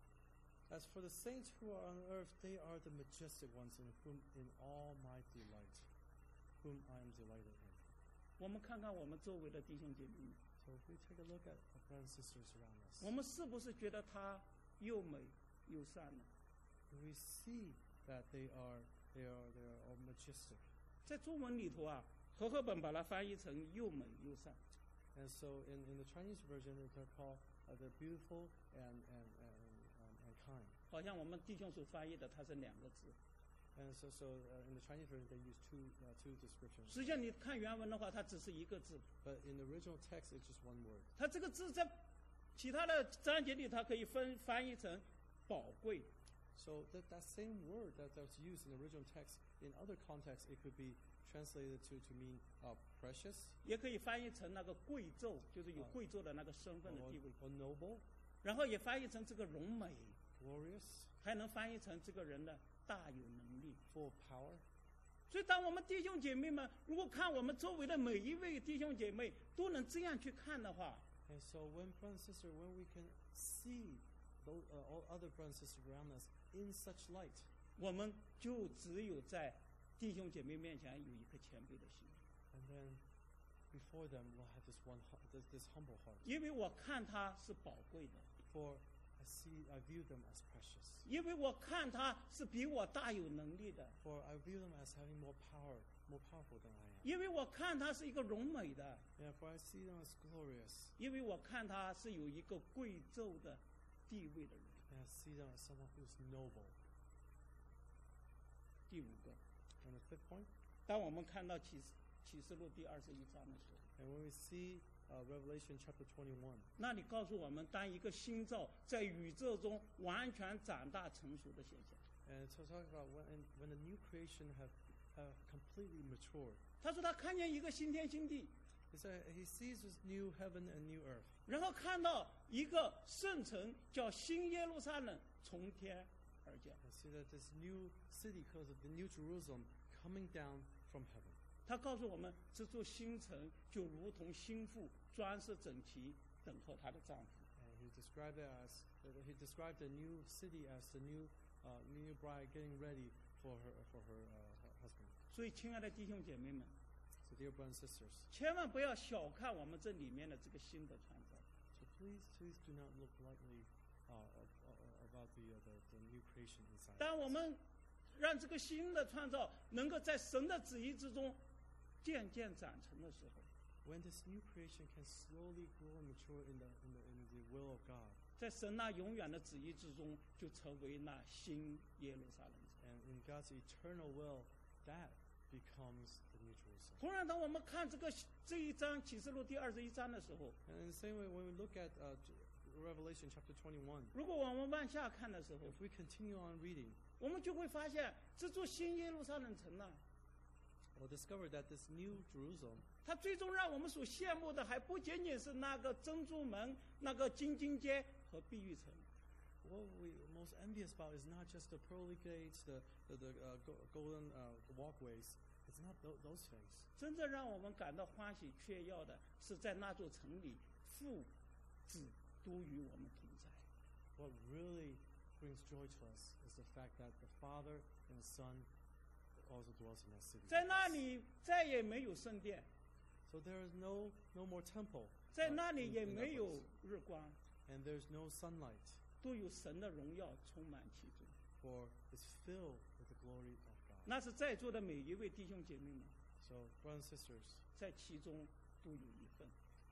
As for the saints who are on earth, they are the majestic ones in whom in all my delight, whom I am delighted in. 我们看看我们周围的弟兄姐妹， So if we take a look at our brothers and sisters around us, 我们是不是觉得他又美又善呢？ we see that they are they are they are all majestic. 在中文里头啊，和合本把它翻译成又美又善。 And so in, in the Chinese version, they're called uh, the beautiful and and and, um, and kind. 好像我们弟兄所翻译的，它是两个字。 And so so uh, in the Chinese version, they use two uh, two descriptions. 实际上你看原文的话，它只是一个字。 But in the original text, it's just one word. 它这个字在其他的章节里，它可以分翻译成宝贵。 So that, that same word that, that was used in the original text, in other contexts, it could be translated to, to mean uh, precious 也可以翻译成那个贵胄，就是有啊贵胄的那个身份的 or, 地位， or noble, 然后也翻译成这个荣美， glorious, 还能翻译成这个人的大有能力。 full of power. 所以，当我们弟兄姐妹们如果看我们周围的每一位弟兄姐妹都能这样去看的话， And so when brothers and sisters, when we can see those, uh, all other brothers and sisters around us in such light, 我们就只有在弟兄姐妹面前有一颗谦卑的心， and then before them we'll have this one hu- this, this humble heart. 因为我看他是宝贵的， For I see, I view them as precious. 因为我看他是比我大有能力的， For I view them as having more power, more powerful than I am. 因为我看他是一个荣美的， Yeah, for I see them as glorious. 因为我看他是有一个贵胄的地位的人。 And I see them as someone who is noble. 第五个， And the fifth point, 当我们看到启示启示录第二十一章的时候， and when we see uh, Revelation chapter twenty-one, 那里告诉我们，当一个新造在宇宙中完全长大成熟的现象。 and to talk about when, when the new creation have, have completely matured, 他说他看见一个新天新地， he said he sees this new heaven and new earth. 然后看到一个圣城叫新耶路撒冷从天而降。 I see that this new city, because of the new Jerusalem, coming down from heaven. 他告诉我们，这座新城就如同新妇装饰整齐，等候她的丈夫。 And he described it as he described the new city as the new uh, new bride getting ready for her for her, uh, her husband. 所以，亲爱的弟兄姐妹们， So dear brothers and sisters, 千万不要小看我们这里面的这个新的创造。 so please please do not look lightly uh, uh, about the, uh, the the new creation inside. 当我们让这个新的创造能够在神的旨意之中渐渐长成的时候， When this new creation can slowly grow and mature in the in the in the will of God, 在神那永远的旨意之中，就成为那新耶路撒冷城。 and in God's eternal will, that becomes the new Jerusalem. 同样，当我们看这个这一章启示录第二十一章的时候， And in the same way, when we look at uh, Revelation chapter twenty-one, 如果我们往下看的时候 if，we continue on reading, 我们就会发现，这座新耶路撒冷城呢、 we'll discover that this new Jerusalem, 它最终让我们所羡慕的，还不仅仅是那个珍珠门、那个金金街和碧玉城， what we most envious about is not just the pearly gates, the the, the uh, go- golden uh, walkways. It's not th- those things. 真正让我们感到欢喜雀跃的，是在那座城里，父、子都与我们同在。 What really brings joy to us is the fact that the Father and the Son also dwells in that city. 在那里再也没有圣殿， So there is no no more temple. 在 uh, 那里 in- 也 in that 没有 place. 日光， And there's no sunlight, 都有神的荣耀充满其中。 for it's filled with the glory of God. 那是在座的每一位弟兄姐妹们， So, brothers and sisters, 在其中都有一份。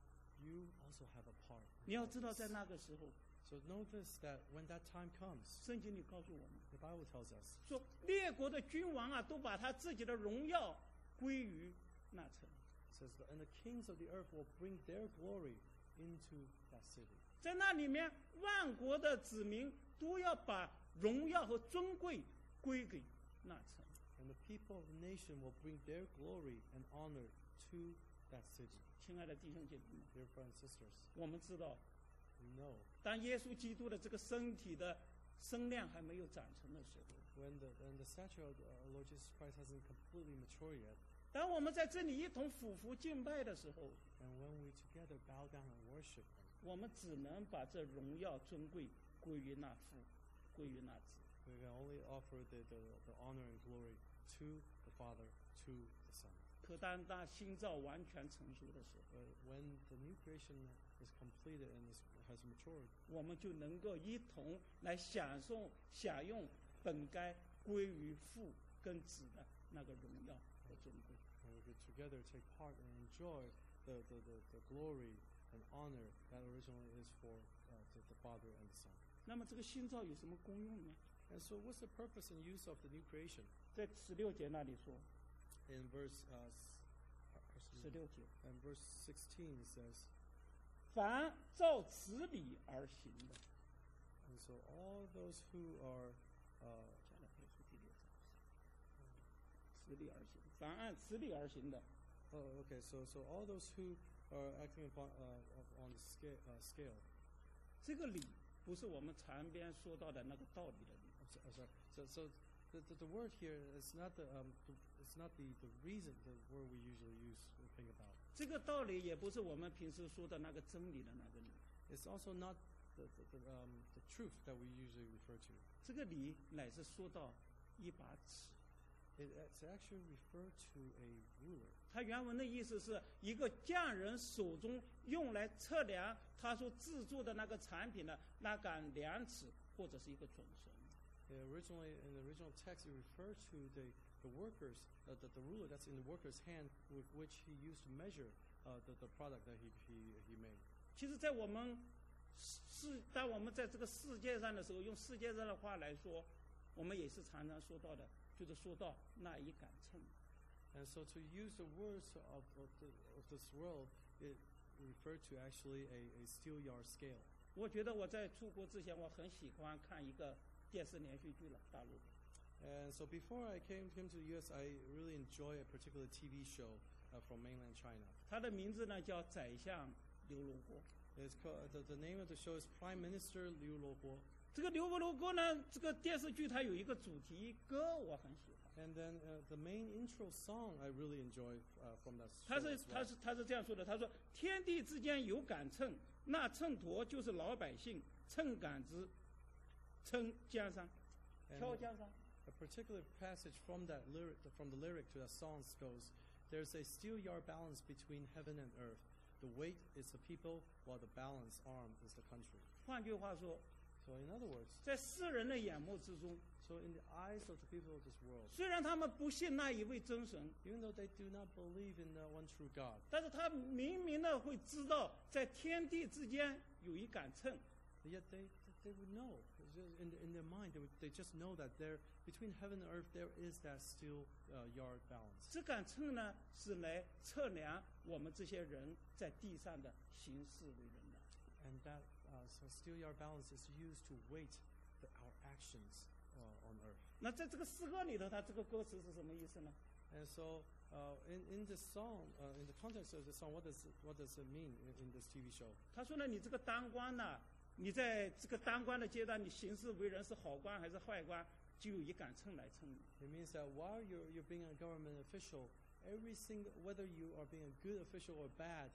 you also have a part. 你要知道，在那个时候， So notice that when that time comes, 圣经里告诉我们 the Bible tells us 说，列国的君王啊，都把他自己的荣耀归于那城。 it says, and the kings of the earth will bring their glory into that city. 在那里面，万国的子民都要把荣耀和尊贵归给那城。 And the people of the nation will bring their glory and honor to that city. 亲爱的弟兄姐妹们， Dear brothers and sisters, 我们知道， we know 当耶稣基督的这个身体的身量还没有长成的时候， when the, when the stature of our Lord Jesus Christ hasn't completely matured yet, 当我们在这里一同俯伏敬拜的时候， and when we together bow down and worship Him, 我们只能把这荣耀尊贵归于那父，归于那子。 we can only offer the, the, the honor and glory to the Father, to the Son. 可当那新造完全成熟的时候， But when the new creation is completed and is, has matured, 我们就能够一同来享受、享用本该归于父跟子的那个荣耀和尊贵。 and we could together take part and enjoy the, the, the, the glory and honor that originally is for uh, the, the Father and the Son. 那么这个新造有什么功用呢？ And so what's the purpose and use of the new creation? 在十六节那里说， In verse, uh, s- uh, 十六节， and verse sixteen it says, 凡照此理而行的， and so all those who are, uh, 加拉太书第六章，此理而行，凡按此理而行的， oh, okay, so so all those who are acting upon, uh, on the scale, uh, scale. 这个理不是我们常边说到的那个道理的理， I'm, so, I'm sorry. So so the, the the word here is not the um the, it's not the the reason the word we usually use or think about. 这个道理也不是我们平时说的那个真理的那个理， It's also not the, the, the, um, the truth that we usually refer to. 这个理乃是说到一把尺。 It, it's actually referred to a ruler. 它原文的意思是一个匠人手中用来测量他所制作的那个产品的那杆量尺或者是一个准绳。 Yeah, originally, in the original text, it referred to the, the workers, uh, the, the ruler that's in the worker's hand with which he used to measure uh, the, the product that he, he, he made. 其实在我们世当我们在这个世界上的时候，用世界上的话来说，我们也是常常说到的，就是说到那一杆秤。 And so to use the words of, of, the, of this world, it referred to actually a, a steel yard scale. 我觉得我在出国之前，我很喜欢看一个电视连续剧了，大陆的。 And so before I came, came to the U S, I really enjoy a particular T V show uh, from mainland China. 它的名字呢叫《宰相刘罗锅》。 It's called, the, the name of the show is Prime Minister Liu Luoguo. 这个刘罗锅呢，这个电视剧它有一个主题歌，我很喜欢。 And then uh, the main intro song I really enjoy uh, from that show 他是 as well. 他是他是这样说的，他说：“天地之间有杆秤，那秤砣就是老百姓，秤杆子，称江山，挑江山。” A particular passage from that lyric, from the lyric to that song goes, "There's a steel yard balance between heaven and earth. The weight is the people, while the balance arm is the country." 换句话说， So in other words, 在世人的眼目之中， so in the eyes of the people of this world, 虽然他们不信那一位真神， even though they do not believe in the one true God, 但是他明明的会知道，在天地之间有一杆秤， yet they they would know. In, in their mind, they, would, they just know that there, between heaven and earth, there is that steel uh, yard balance. 这杆秤呢，是来测量我们这些人在地上的行事为人的。 And that uh, so steel yard balance is used to weight the, our actions uh, on earth. 那在这个诗歌里头，它这个歌词是什么意思呢？ And so, uh, in in this song, uh, in the context of the song, what does it, what does it mean in, in this T V show? 他说呢，你这个当官呢，你在这个当官的阶段，你行事为人是好官还是坏官，就有一杆秤来称你。 It means that while you're you're being a government official, every single whether you are being a good official or bad,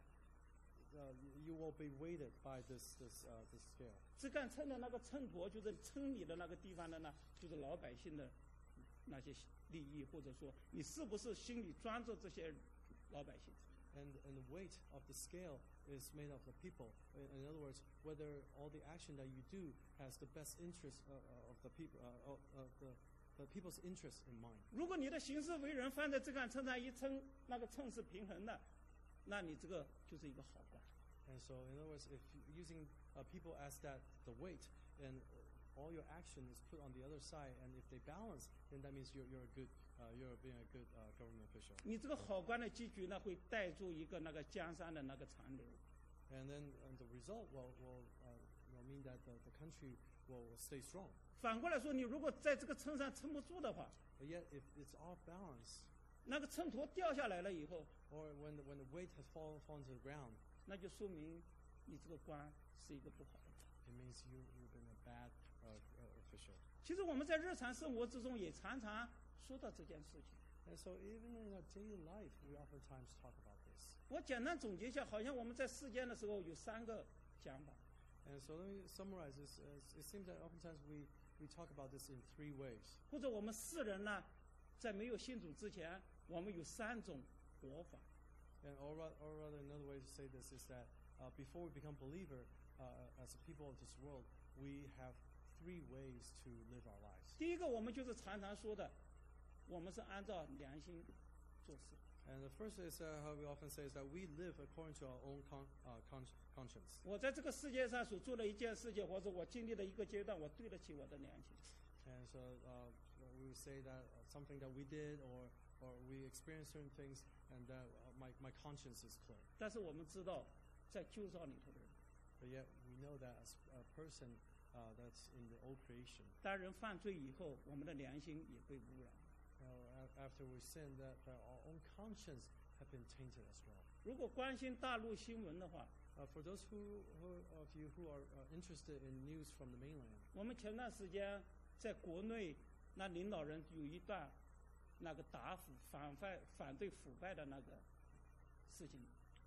uh, you will be weighted by this this uh, this scale. 这杆秤的那个秤砣，就是称你的那个地方的呢，就是老百姓的那些利益，或者说你是不是心里装着这些老百姓。 And and the weight of the scale is made of the people. In, in other words, whether all the action that you do has the best interest uh, uh, of the people, uh, of, of the the people's interest in mind. 如果你的行事为人放在这杆秤上一称，那个秤是平衡的，那你这个就是一个好官。 And so, in other words, if you- using uh, people as that the weight, and uh, all your action is put on the other side, and if they balance, then that means you're you're a good, uh, you're being a good uh, government official. 你这个好官的结局呢，会带出一个那个江山的那个长流。 And then and the result will will, uh, will mean that the, the country will stay strong. 反过来说，你如果在这个秤上撑不住的话， But yet, if it's off balance, 那个秤砣掉下来了以后， or when the, when the weight has fallen fallen to the ground, 那就说明你这个官是一个不好的官。 it means you you've been a bad uh, uh, official. 其实我们在日常生活之中也常常说到这件事情。 And so, even in our daily life, we oftentimes talk about this. 我简单总结一下，好像我们在世间的时候有三个讲法。 And so, let me summarize this. As it seems that oftentimes we we talk about this in three ways. 或者我们世人呢，在没有信主之前，我们有三种活法。 And or, ra- or rather, another way to say this is that uh, before we become believer, uh, as a people of this world, we have three ways to live our lives. 第一个，我们就是常常说的，我们是按照良心做事。 And the first is uh, how we often say is that we live according to our own con- uh, con- conscience. 我在这个世界上所做的一件事情，或者我经历的一个阶段，我对得起我的良心。 And so uh, we would say that uh, something that we did or or we experienced certain things, and that uh, my my conscience is clear. 但是我们知道，在旧造里头的人， But yet we know that as a person uh, that's in the old creation, 当人犯罪以后，我们的良心也被污染。 you know, a- after we sin, that, that our own conscience have been tainted as well. 如果关心大陆新闻的话， Uh, for those who, who of you who are uh, interested in news from the mainland, 我们前段时间在国内，那领导人有一段那个打腐反败反对腐败的那个事情，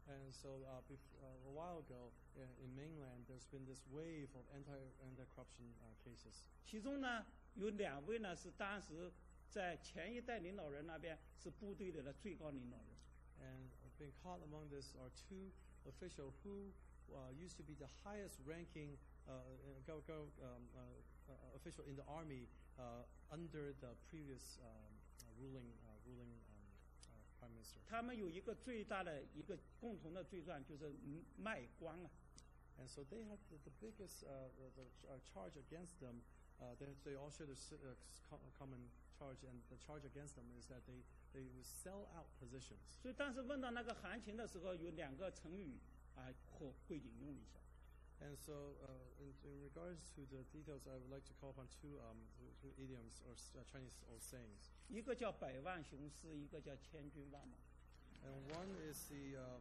And so uh, bef- uh, a while ago uh, in mainland, there's been this wave of anti anti-corruption uh, cases. 其中呢有两位呢是当时在前一代领导人那边是部队里的最高领导人。 And being caught among this are two officials who uh, used to be the highest-ranking uh, go, go, um, uh, uh, official in the army uh, under the previous um, uh, ruling uh, ruling um, uh, prime minister. 他们有一个最大的一个共同的罪状，就是卖官啊。 And so they had the, the biggest uh, the, the uh, charge against them. Uh, they, they all share the uh, common charge, and the charge against them is that they they would sell out positions. 所以当时问到那个行情的时候，有两个成语啊，或会引用一下。 And so, uh, in, in regards to the details, I would like to call upon two um, two idioms or uh, Chinese old sayings. 一个叫百万雄师，一个叫千军万马。 And one is the um,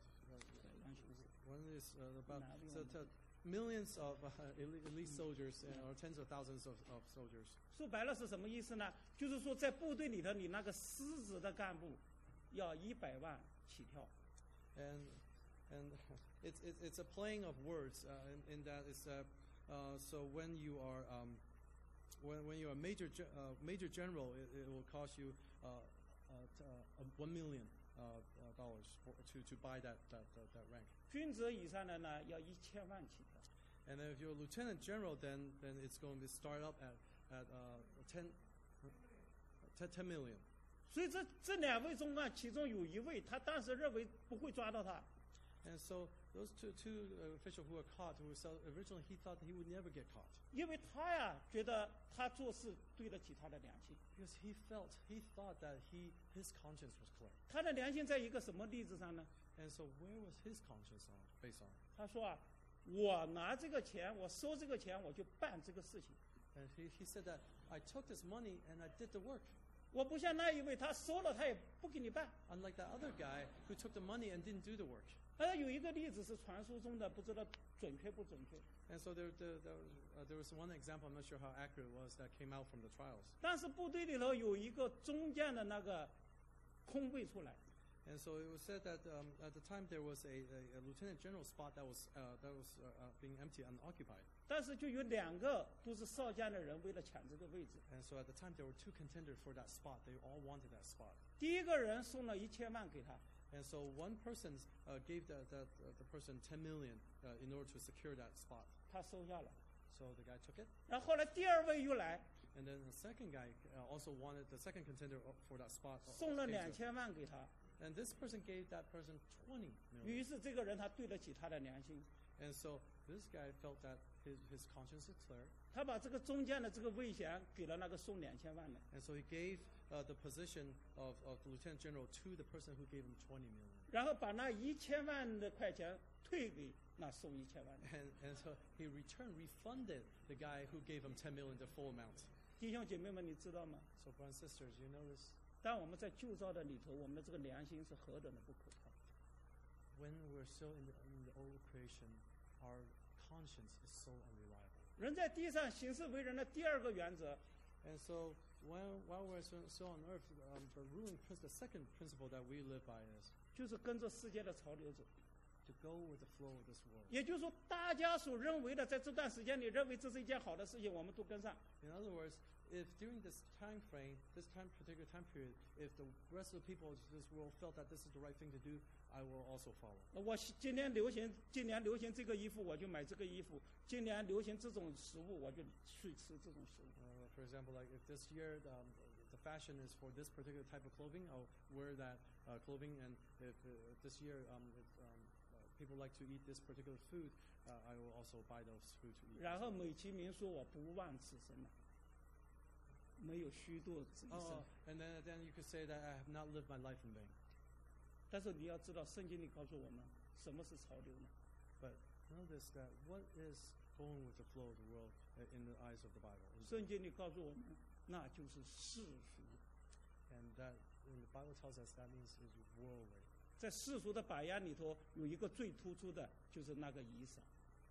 one is uh, about so, so millions of uh, elite, elite soldiers and, or tens of thousands of, of soldiers. 说白了是什么意思呢？就是说在部队里头，你那个师职的干部要一百万起跳。 And and it's it's it's a playing of words uh, in, in that it's uh, uh, so when you are um, when when you're a major ge- uh, major general, it, it will cost you uh, uh, t- uh, one million uh, uh, dollars for, to to buy that that that, that rank. 军职以上的呢，要一千万起跳。 And then if you're a lieutenant general, then then it's going to start up at at uh, ten, ten, ten million. 所以这这两位中啊，其中有一位，他当时认为不会抓到他。 And so those two two uh, officials who were caught, who were so, originally he thought that he would never get caught. 因为他呀觉得他做事对得起他的良心。 Because he felt, he thought that he his conscience was clear. 他的良心在一个什么例子上呢？ And so where was his conscience on, based on? 他说啊，我拿这个钱，我收这个钱，我就办这个事情。 And he, he said that I took this money and I did the work. 我不像那一位，他收了他也不给你办。 Unlike that other guy who took the money and didn't do the work. 呃，有一个例子是传说中的，不知道准确不准确。 And so there, there, there, was, uh, there was one example, I'm not sure how accurate it was, that came out from the trials. 但是部队里头有一个中将的那个空位出来。 And so it was said that um, at the time there was a, a, a lieutenant general spot that was uh, that was uh, uh, being empty and unoccupied. 但是就有两个都是少将的人为了抢这个位置。 And so at the time there were two contenders for that spot. They all wanted that spot. 第一个人送了一千万给他。 And so one person uh, gave the, the, the person ten million uh, in order to secure that spot. 他收下了。 So the guy took it. 然后后来第二位又来。 And then the second guy uh, also wanted the second contender for that spot. 送了两千万给他。 And this person gave that person twenty million. 于是这个人他对得起他的良心。 And so this guy felt that his, his conscience is clear. 他把这个中将的这个位衔给了那个送两千万的。 And so he gave uh, the position of, of lieutenant general to the person who gave him twenty million. 然后把那一千万的块钱退给那送一千万的。 And, and so he returned, refunded the guy who gave him ten million the full amount. 弟兄姐妹们，你知道吗？ So brothers and sisters, you know this? 当我们在旧造的里头，我们的这个良心是何等的不可靠。 When we're still in the, in the old creation, our conscience is so unreliable. 人在地上行事为人的第二个原则， And so while, while we're still, still on earth, um, the ruling principle, the second principle that we live by is 就是跟着世界的潮流走。 to go with the flow of this world. 也就是说，大家所认为的，在这段时间里认为这是一件好的事情，我们都跟上。 In other words, if during this time frame, this time particular time period, if the rest of the people of this world felt that this is the right thing to do, I will also follow. 我今年流行，今年流行这个衣服，我就买这个衣服；今年流行这种食物，我就去吃这种食物。 Uh, for example, like if this year um, the fashion is for this particular type of clothing, I'll wear that uh, clothing. And if uh, this year um, if, um, uh, people like to eat this particular food, uh, I will also buy those food to eat. 然后美其名说我不忘此生了，没有虚度此一生。 Oh, and then then you could say that I have not lived my life in vain. 但是你要知道，圣经里告诉我们，什么是潮流呢？ But notice that what is going with the flow of the world uh, in the eyes of the Bible? 圣经里告诉我们，那就是世俗。 And that when the Bible tells us that means is worldly. 在世俗的榜样里头，有一个最突出的，就是那个以扫。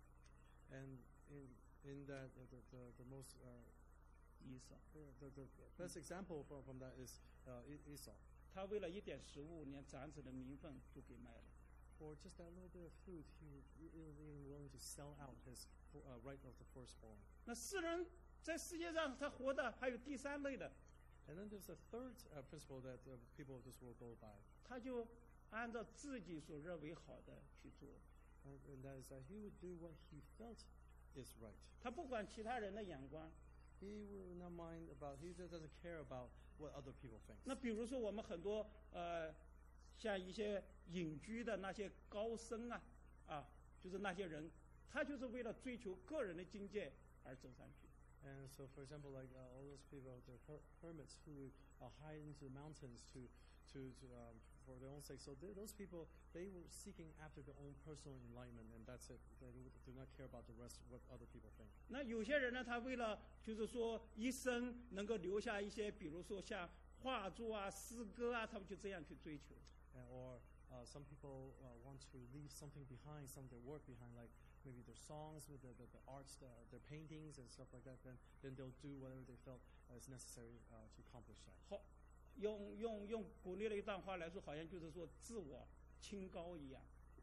And in in that uh, the, the the most uh, 以扫， the, the, the best example from from that is uh, E- Esau. 他为了一点食物，连长子的名分都给卖了。 for just that little bit of food, he was even willing to sell out his uh, right of the firstborn. 那世人在世界上他活的还有第三类的， And then there's a third uh, principle that uh, people of this world go by, 他就按照自己所认为好的去做， and, and that is that he would do what he felt is right. 他不管其他人的眼光。 He will not mind about, he just doesn't care about what other people think. 那比如说我们很多呃，像一些隐居的那些高僧啊，啊，就是那些人，他就是为了追求个人的境界而走上去。 And so, for example, like uh, all those people, the her- hermits who uh, hide into the mountains to, to, to um, for their own sake. So they, those people, they were seeking after their own personal enlightenment, and that's it. They do not care about the rest, what other people think. 那有些人呢，他为了就是说一生能够留下一些，比如说像画作啊、诗歌啊，他们就这样去追求。 And, or uh, some people uh, want to leave something behind, some of their work behind, like maybe their songs with the, the, the arts, the, their paintings and stuff like that. Then, then they'll do whatever they felt uh, is necessary uh, to accomplish that. 好，用用用古列的一段话来说，好像就是说自我清高一样。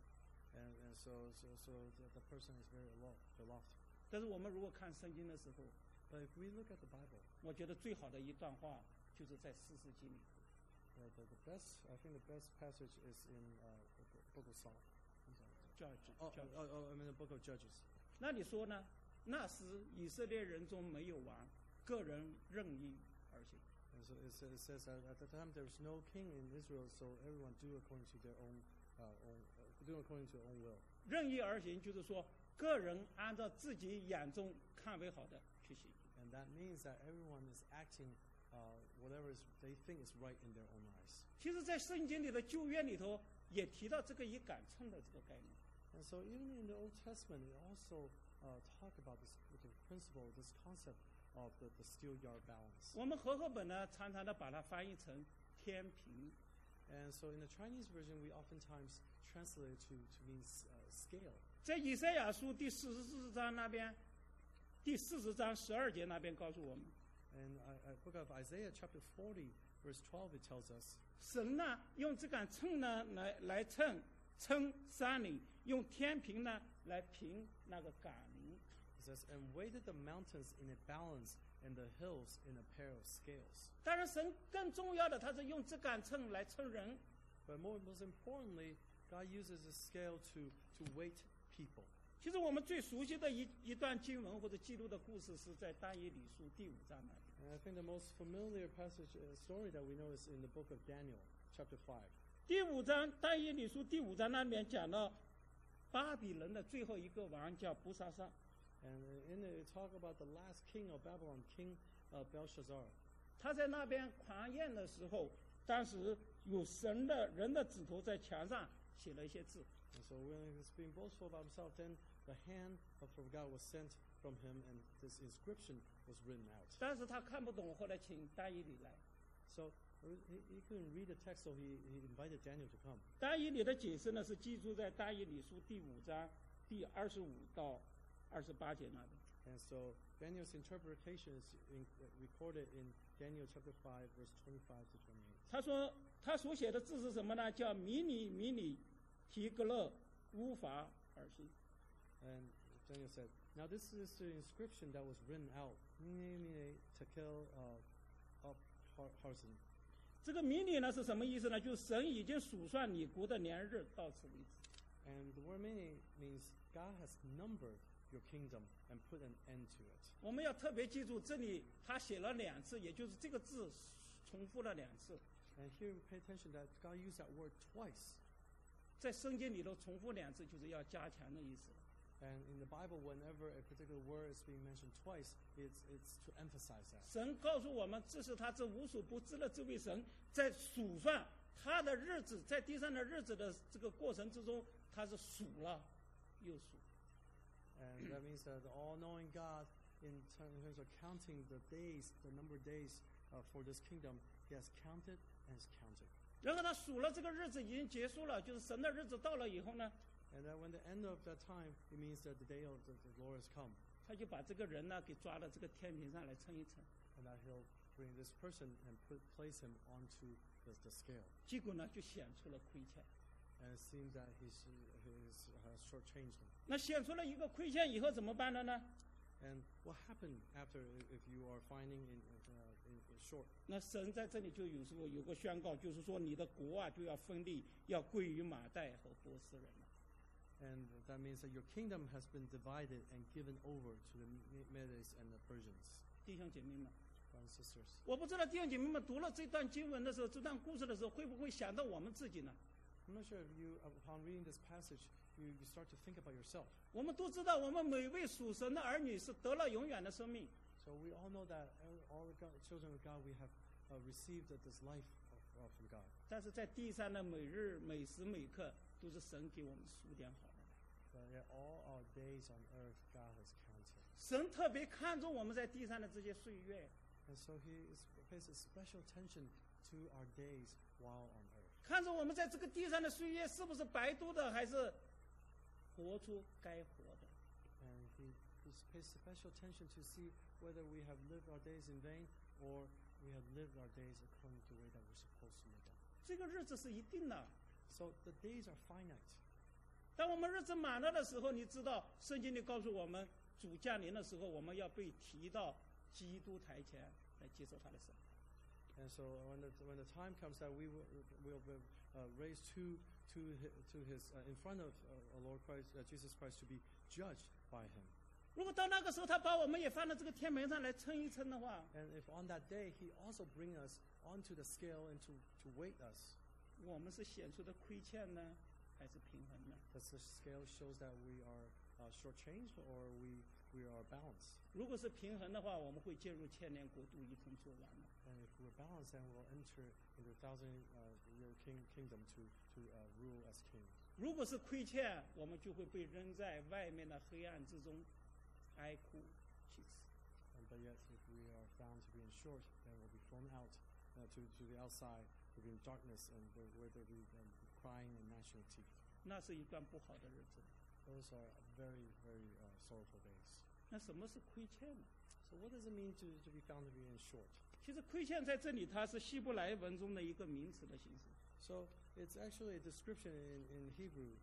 And, and so, so, so the, the person is very aloft, aloft. 但是我们如果看圣经的时候， But if we look at the Bible, 我觉得最好的一段话就是在四世纪里头。 uh, the, the best, I think the best passage is in uh, the book of Psalm. I'm sorry. Judge, Oh, Judge. oh, oh, I mean the book of Judges. 那你说呢？那时以色列人中没有王，个人任意而行。 And so it says, it says that at the time there was no king in Israel, so everyone do according to their own, uh, own uh, do according to their own will. 任意而行就是说，个人按照自己眼中看为好的去行。 And that means that everyone is acting uh, whatever is, they think is right in their own eyes. 其实，在圣经里的旧约里头也提到这个以杆秤的这个概念。 And so even in the Old Testament, it also uh, talk about this the principle, this concept of the, the steel yard balance. 我们和合本呢，常常的把它翻译成天平。 And so in the Chinese version, we oftentimes translate it to, to mean uh, scale. 在以赛亚书第四十四章那边，第四十章十二节那边告诉我们， And uh, uh, book of Isaiah chapter forty, verse twelve, it tells us, 神呢用这杆秤呢来来称称山岭，用天平呢来平那个杆岭。 it says, and weighted the mountains in a balance and the hills in a pair of scales. 当然，神更重要的，他是用这杆秤来称人。 But more, most importantly, God uses a scale to, to weight people. 其实我们最熟悉的一一段经文或者记录的故事，是在但以理书第五章那里。 And I think the most familiar passage uh, story that we know is in the book of Daniel, chapter five. 第五章但以理书第五章那里面讲到巴比伦的最后一个王叫布沙撒， And uh, in it, it talk about the last king of Babylon, King uh, Belshazzar. 他在那边狂宴的时候，当时有神的人的指头在墙上写了一些字。 And so when he was being boastful about himself, then the hand of from God was sent from him, and this inscription was written out. 但是他看不懂，后来请但以理来。 So he, he couldn't read the text, so he, he invited Daniel to come. 但以理的解释呢，是记述在但以理书第五章第二十五到二十八节那里。 And so Daniel's interpretation is in, uh, recorded in Daniel chapter five, verse twenty-five to twenty-eight. 他说他所写的字是什么呢？叫迷你迷你提格勒乌法尔心。 And Daniel said, now this is the inscription that was written out. Mene, mene, tekel, uh, up, har- harsin. 这个迷你呢是什么意思呢？就是神已经数算你国的年日，到此为止。 And the word mene means God has numbered your kingdom and put an end to it. 我们要特别记住，这里他写了两次，也就是这个字重复了两次。 And here we pay attention that God used that word twice. 在圣经里头重复两次，就是要加强的意思。 And in the Bible, whenever a particular word is being mentioned twice, it's, it's to emphasize that. 神告诉我们，这是他这无所不知的这位神在数算他的日子，在地上的日子的这个过程之中，他是数了又数。 And that means that the all-knowing God, in terms of counting the days, the number of days uh, for this kingdom, he has counted and has counted. 然后他数了这个日子已经结束了，就是神的日子到了以后呢， And that when the end of that time, it means that the day of the, the Lord has come. 他就把这个人呢给抓到这个天平上来称一称， And that he'll bring this person and put place him onto the, the scale. 结果呢就显出了亏欠。 and it seems that he's he's uh, shortchanged them. 那显出了一个亏欠以后怎么办了呢？ And what happened after if you are finding in, uh, in, in short? 那神在这里就有时候有个宣告，就是说你的国啊就要分立，要归于马代和波斯人了。 And that means that your kingdom has been divided and given over to the Medes and the Persians. 弟兄姐妹们， Brothers and sisters. 我不知道弟兄姐妹们读了这段经文的时候，这段故事的时候，会不会想到我们自己呢？ I'm not sure if you, upon reading this passage, you, you start to think about yourself. 我们都知道，我们每位属神的儿女是得了永远的生命。 So we all know that all the God, children of God, we have uh, received this life of, uh, from God. 但是在地上的每日每时每刻，都是神给我们数点好的。 But yet all our days on earth, God has counted. 神特别看重我们在地上的这些岁月。 And so He is, pays a special attention to our days while on earth. 看重我们在这个地上的岁月是不是白度的，还是活出该活的。 And He, he pays special attention to see whether we have lived our days in vain or we have lived our days according to the way that we're supposed to live them. 这个日子是一定的。 So the days are finite. 当我们日子满了的时候，你知道圣经里告诉我们，主降临的时候，我们要被提到基督台前来接受他的审判。 And so when the, when the time comes that we will, will be uh, raised to to his, to his uh, in front of uh, our Lord Christ, uh, Jesus Christ, to be judged by Him. 如果到那个时候，他把我们也放到这个天平上来称一称的话， And if on that day He also bring us onto the scale and to, to weight us, 我们是显出的亏欠呢，还是平衡呢？ does the scale shows that we are uh, shortchanged or we we are balanced? 如果是平衡的话，我们会进入千年国度，一同做完了。 And if we're balanced, then we'll enter into the thousand uh, year king, kingdom to to uh, rule as king. 如果是亏欠，我们就会被扔在外面的黑暗之中，哀哭泣死。 And, but yet, if we are found to be in short, then we'll be thrown out uh, to to the outside, we'll be in darkness, and there- where there will be um, crying and gnashing of teeth. 那是一段不好的日子。 Those are very very uh, sorrowful days. 那什么是亏欠呢？ So, what does it mean to to be found to be in short? 其实亏欠在这里，它是希伯来文中的一个名词的形式。 So, it's actually a description in in Hebrew.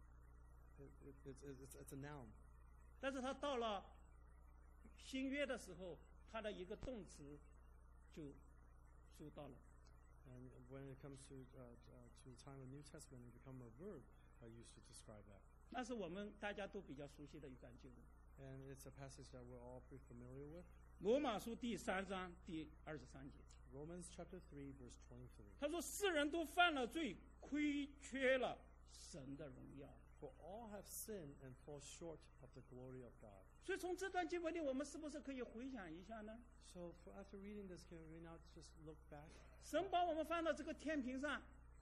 It, it, it's, it's it's a noun. 但是它到了新约的时候，它的一个动词就说到了。 And when it comes to uh, uh, to the time of New Testament, it become a verb uh, used to describe that. 那是我们大家都比较熟悉的一段经文， And it's a passage that we're all pretty familiar with. 罗马书第三章第二十三节。 Romans chapter three, verse twenty-three. 他说：“世人都犯了罪，亏缺了神的荣耀。 For all have sinned and fall short of the glory of God. ” 所以从这段经文里，我们是不是可以回想一下呢？ So for, after reading this, can we now just look back 神把我们放到这个天平上，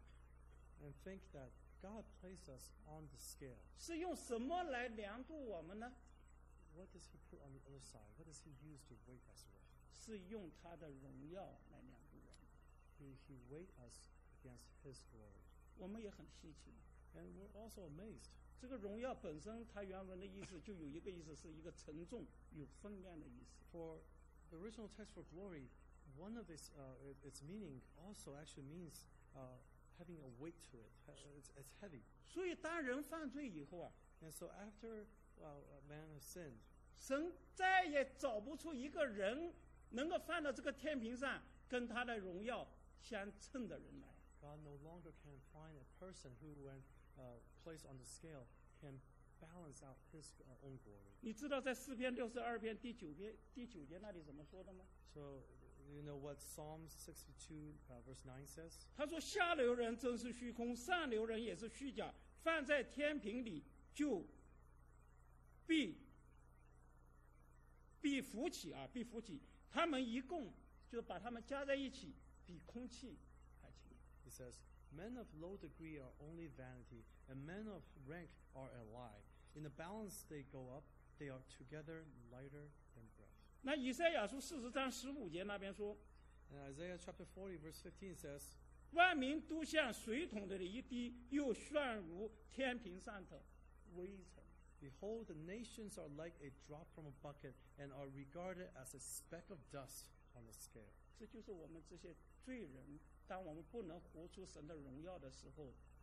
and think that God placed us on the scale? 是用什么来量度我们呢？ What does He put on the other side? What does He use to weight us with? 是用他的荣耀来量度我们。 He, he weighed us against His glory. 我们也很稀奇。 And we're also amazed. 这个荣耀本身，它原文的意思就有一个意思，是一个沉重、有分量的意思。 For the original text for glory, one of its, uh, it- its meaning also actually means uh, having a weight to it. Ha- It's, it's heavy. 所以当人犯罪以后啊， And so after well, a man has sinned, 神再也找不出一个人能够放到这个天平上跟他的荣耀相称的人来。 God no longer can find a person who, when uh, placed on the scale, can balance out His uh, own glory. 你知道在诗篇六十二篇第九篇第九节那里怎么说的吗？ So, you know what Psalm sixty-two, uh, verse nine says? 他说：“下流人真是虚空，上流人也是虚假，放在天平里就必必浮起啊，必浮起。他们一共就把他们加在一起，比空气还轻。” He says, Men of low degree are only vanity, and men of rank are a lie. In the balance they go up, they are together lighter than breath. 那以赛亚书四十章十五节那边说， And Isaiah chapter forty, verse fifteen says, 万民都像水桶的一滴，又旋如天平上的微尘。 Behold, the nations are like a drop from a bucket and are regarded as a speck of dust on the scale. 这就是我们这些罪人，当我们不能活出神的荣耀的时候，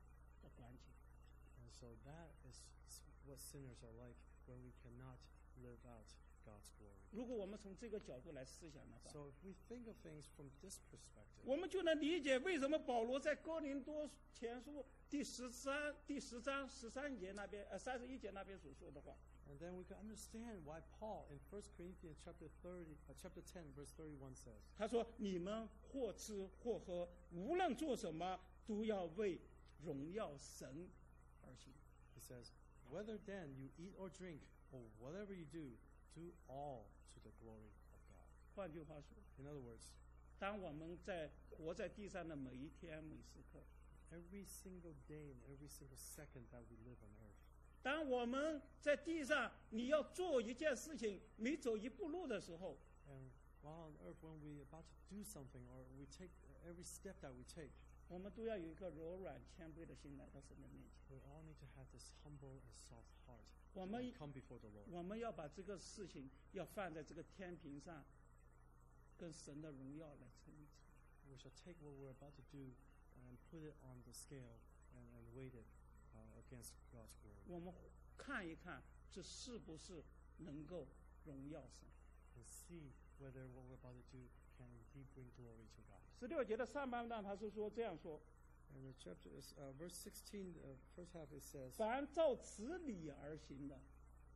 的光景。 And so that is what sinners are like when we cannot live out God's glory. 如果我们从这个角度来思想的话， So if we think of things from this perspective, 我们就能理解为什么保罗在哥林多前书第十三第十章十三节那边呃三十一节那边所说的话。 and then we can understand why Paul in First Corinthians chapter thirty, uh, chapter ten, verse thirty-one says, 他说：“你们或吃或喝，无论做什么，都要为荣耀神而行。” he says, "Whether then you eat or drink or whatever you do, do all to the glory of God." 换句话说， In other words, 当我们在活在地上的每一天每时刻， every single day and every single second that we live on earth, 当我们在地上你要做一件事情，每走一步路的时候， and while on earth, when we're about to do something or we take every step that we take, 我们都要有一个柔软谦卑的心来到神的面前。 we all need to have this humble and soft heart 我们 to come before the Lord. 我们要把这个事情要放在这个天平上，跟神的荣耀来称一称。 We shall take what we're about to do and put it on the scale and, and weight it uh, against God's glory. 我们看一看，这是不是能够荣耀神？ And see whether what we're about to do can indeed bring glory to God. 十六节的上半段，他是说这样说： And the chapter is, uh, verse sixteen, uh, first half it says, 凡照此理而行的，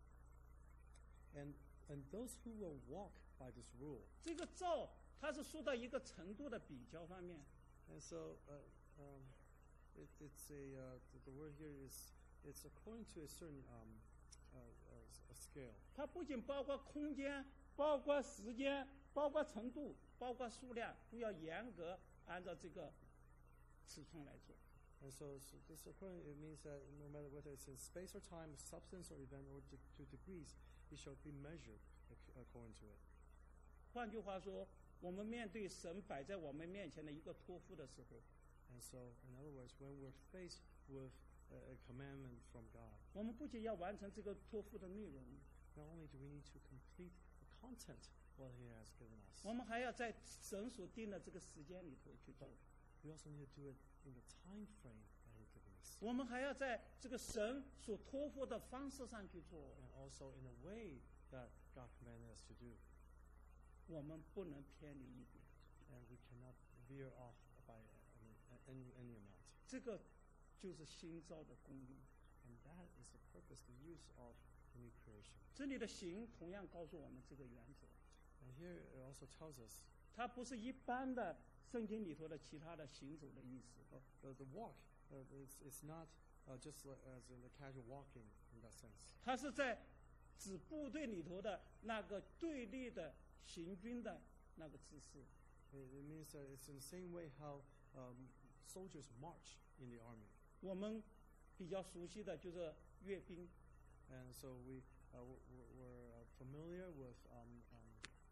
and and those who will walk by this rule. 这个照，它是说到一个程度的比较方面。 And so uh, um, it, it's a uh, the, the word here is it's according to a certain um, uh, uh, a scale. 它不仅包括空间，包括时间，包括程度，包括数量，都要严格按照这个尺寸来做。 And so, so this according it means that no matter whether it's in space or time, substance or event or de- to degrees, it shall be measured ac- according to it. 换句话说，我们面对神摆在我们面前的一个托付的时候， And so, in other words, when we're faced with a, a commandment from God, 我们不仅要完成这个托付的内容， not only do we need to complete the content what He has given us, 我们还要在神所定的这个时间里头去做。 we also need to do it in the time frame that He's given us, 我们还要在这个神所托付的方式上去做。 and also in a way that God commanded us to do. 我们不能偏离一点。 And we cannot veer off by any, any, any amount. 这个就是新造的功用。 And that is the purpose, the use of the new creation. 这里的行同样告诉我们这个原则， And here it also tells us 它不是一般的圣经里头的其他的行走的意思。 uh, the, the walk, uh, it's, it's not uh, just like, as in the casual walking in that sense. 它是在指部队里头的那个对立的行军的那个姿势。 It, it means that it's in the same way how um, soldiers march in the army. 我们比较熟悉的就是阅兵， And so we, uh, we're, we're uh, familiar with um, um,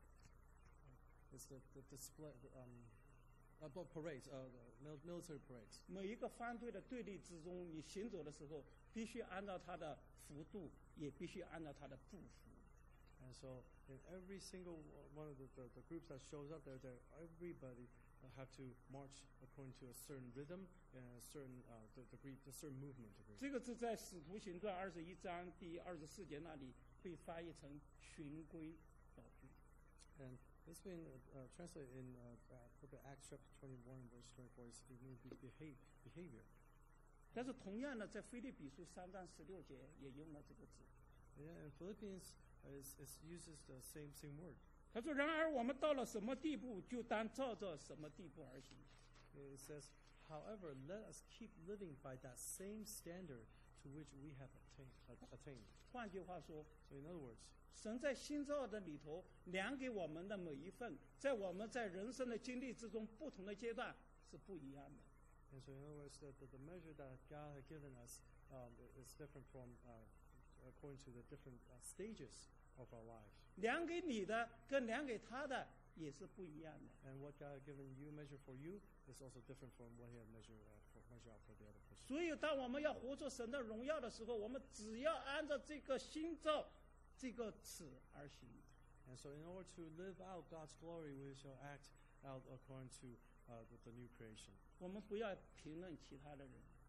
it's the, the display, um, about parades, uh, mil- military parades. 每一个方队的对立之中，你行走的时候，必须按照它的幅度，也必须按照它的步幅。 And so in every single one of the, the, the groups that shows up there, there everybody uh, have to march according to a certain rhythm and a certain uh, the, degree, a certain movement degree. 这个是在《使徒行传》二十一章第二十四节那里被翻译成循规蹈矩。 And it's been uh, uh, translated in uh, uh, Acts chapter twenty-one, verse twenty-four. It's, it means behave, behavior. 但是同样的，在腓立比书三章十六节也用了这个字。 Yeah, and Philippians uh, is, is uses the same same word. 他说：“然而我们到了什么地步，就当照着什么地步而行。” It says, however, let us keep living by that same standard to which we have attained. Uh, attained. 换句话说， So in other words, 神在新造的里头量给我们的每一份，在我们在人生的经历之中不同的阶段是不一样的。 and so in other words, the, the, the measure that God had given us um, is different from uh, according to the different uh, stages of our lives. 量给你的跟量给他的也是不一样的。 And what God had given you measure for you is also different from what He had measured uh, for measure out for the other person. 所以，当我们要活出神的荣耀的时候，我们只要按照这个新造这个尺而行。 And so in order to live out God's glory, we shall act out according to uh, the, the new creation. 我们不要评论其他的人，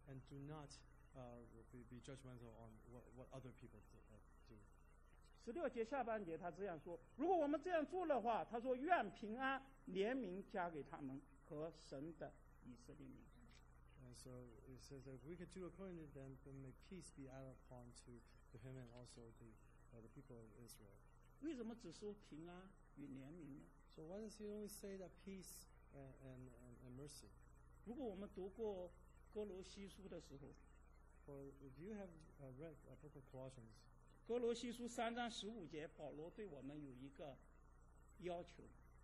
and do not uh, be, be judgmental on what, what other people do. Uh, do. 十六节下半节他这样说：如果我们这样做的话，他说愿平安怜悯加给他们和神的以色列民。 And so it says that if we could do according to them, then may peace be added upon to, to him and also the, uh, the people of Israel. 为什么只说平安与怜悯呢？ So why does he only say that peace and, and, and, and mercy? 如果我们读过哥罗西书的时候， For if you have uh, read a book of Colossians, 哥罗西书三章十五节，保罗对我们有一个要求。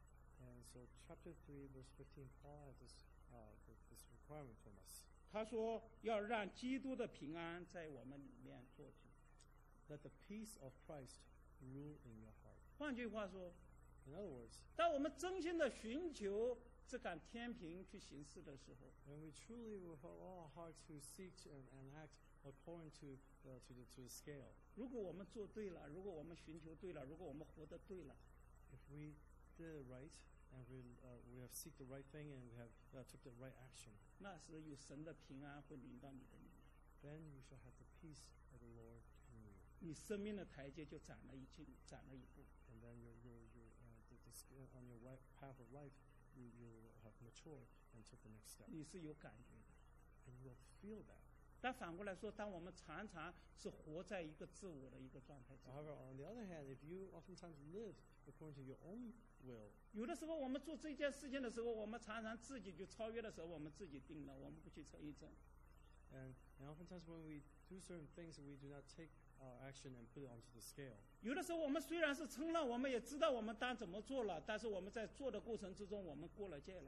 and so chapter three, verse fifteen, Paul has this, uh, this requirement from us. 他说要让基督的平安在我们里面做主。 Let the peace of Christ rule in your heart. 换句话说， In other words, 当我们真心的寻求这杆天平去行事的时候， when we truly with all our heart to seek and, and act according to the, to the, to the scale, 如果我们做对了，如果我们寻求对了，如果我们活得对了， if we did it right and we, uh, we have seek the right thing and we have uh, took the right action, 那时有神的平安会临到你的里面， then you shall have the peace of the Lord in you. 你生命的台阶就展了一进，展了一步。 And then your, your, your, uh, the, the, sk- on your right path of life, you, you have matured and took the next step. 你是有感觉的。 And you will feel that. 但反过来说，当我们常常是活在一个自我的一个状态之中， However, on the other hand, if you oftentimes live according to your own will, 有的时候我们做这件事情的时候，我们常常自己就超越的时候，我们自己定了，我们不去测一证。 and, and oftentimes when we do certain things, we do not take our action and put it onto the scale. 有的时候我们虽然是称了，我们也知道我们当怎么做了，但是我们在做的过程之中，我们过了界了。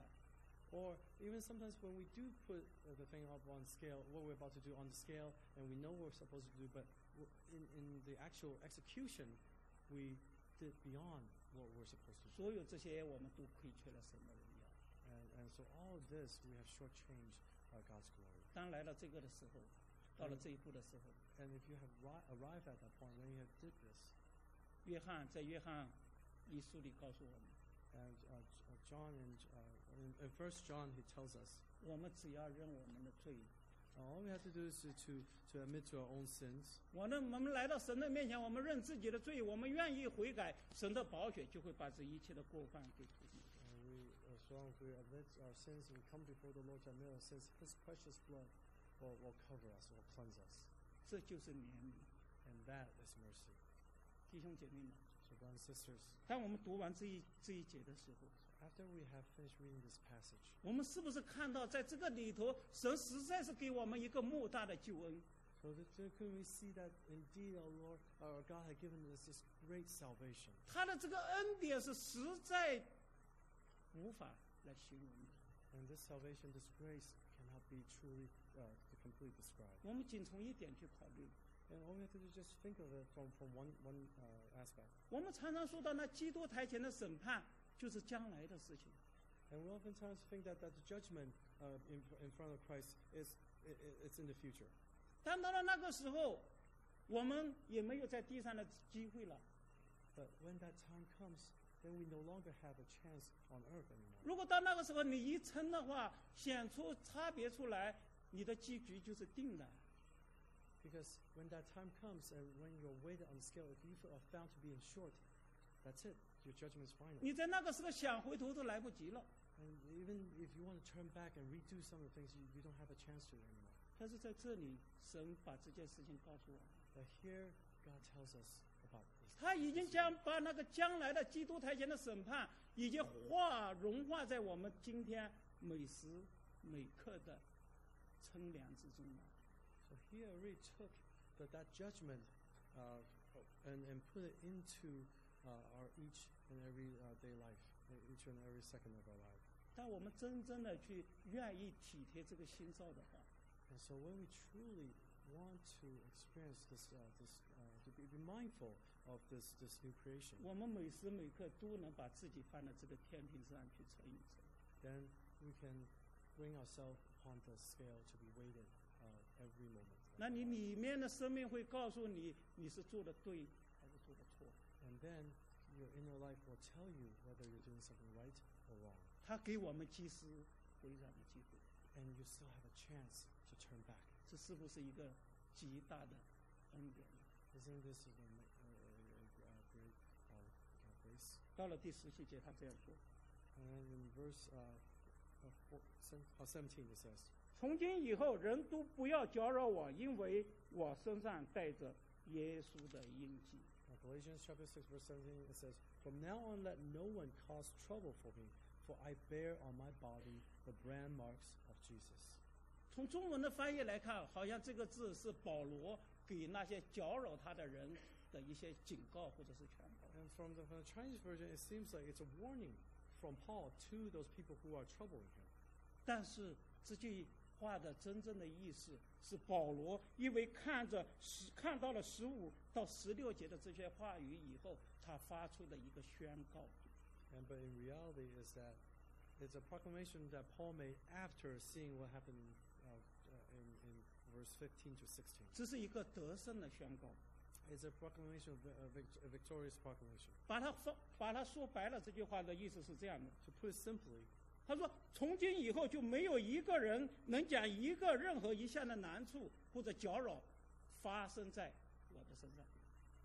Or even sometimes when we do put uh, the thing up on scale, what we're about to do on the scale, and we know what we're supposed to do, but w- in, in the actual execution, we did beyond what we're supposed to do. 所有这些我们都亏缺了神的荣耀。 And, and so all of this, we have shortchanged uh, God's glory. 当来到这个的时候，到了这一步的时候， And if you have ri- arrived at that point, when you have did this, 约翰在约翰一书里告诉我们， and uh, J- uh, John in, uh, in, in First John, he tells us, 我们只要认我们的罪， uh, all we have to do is to, to, to admit to our own sins. 我们我们来到神的面前，我们认自己的罪，我们愿意悔改，神的宝血就会把这一切的过犯给涂抹。 And we, as long as we admit our sins, we come before the Lord to admit our sins, His precious blood will, will cover us, will cleanse us. 这就是怜悯， And that is mercy. 弟兄姐妹们。 So brothers and sisters, 当我们读完这一这一节的时候， after we have finished reading this passage, 我们是不是看到在这个里头，神实在是给我们一个莫大的救恩？ so that, so can we see that indeed our Lord, our God had given us this great salvation. 他的这个恩典是实在无法来形容的。 And this salvation, this grace cannot be truly, uh, completely described. 我们仅从一点去考虑， And all we have to do is just think of it from, from one, one uh, aspect. 我们常常说到那基督台前的审判，就是将来的事情。 And we oftentimes think that, that the judgment uh, in, in front of Christ is i i- it's in the future. 但到了那个时候，我们也没有在地上的机会了。 But when that time comes, then we no longer have a chance on earth anymore. 如果到那个时候你一称的话，显出差别出来，你的结局就是定的。 Because when that time comes and when you're weighted on the scale, if you are found to be in short, that's it. Your judgment is final. 你在那个时候想回头都来不及了。 And even if you want to turn back and redo some of the things, you, you don't have a chance to anymore. 但是在这里，神把这件事情告诉我们， But here, God tells us about this. 他已经将把那个将来的基督台前的审判，已经化融化在我们今天每时每刻的称量之中了。 So he already took the, that judgment uh, and, and put it into uh, our each and every uh, day life, each and every second of our life. 当我们真正的去愿意体贴这个新造的话， And so when we truly want to experience this, uh, this uh, to be, be mindful of this, this new creation, 我们每时每刻都能把自己放在这个天平上去称一称。 then we can bring ourselves upon the scale to be weighted uh, every moment. of 那 our 你 life. 里面的生命会告诉你，你是做的对还是做的错。 And then your inner life will tell you whether you're doing something right or wrong. 他给我们及时回转的机会。 And you still have a chance to turn back. 这是不是一个极大的恩典呢？ Isn't this a, a, a, a great uh, uh, grace? 到了第十七节，他这样说： And then in verse uh, uh, four, uh, seventeen it says, 从今以后，人都不要搅扰我，因为我身上带着耶稣的印记。 uh, Galatians chapter six verse seventeen it says, From now on let no one cause trouble for me, for I bear on my body the brand marks of Jesus. 从中文的翻译来看，好像这个字是保罗给那些搅扰他的人的一些警告或者是劝告。 And from the, from the Chinese version, it seems like it's a warning from Paul to those people who are troubling him. 但是这句话的真正的意思是，保罗因为看着十看到了十五到十六节的这些话语以后，他发出的一个宣告。 And but in reality is that it's a proclamation that Paul made after seeing what happened in, uh, uh, in, in verse fifteen to sixteen. 这是一个得胜的宣告。 It's a proclamation, of a, vict- a victorious proclamation. 把它发把它说白了，这句话的意思是这样的。 To put it simply, 他说：“从今以后就没有一个人能讲一个任何一项的难处或者搅扰发生在我的身上。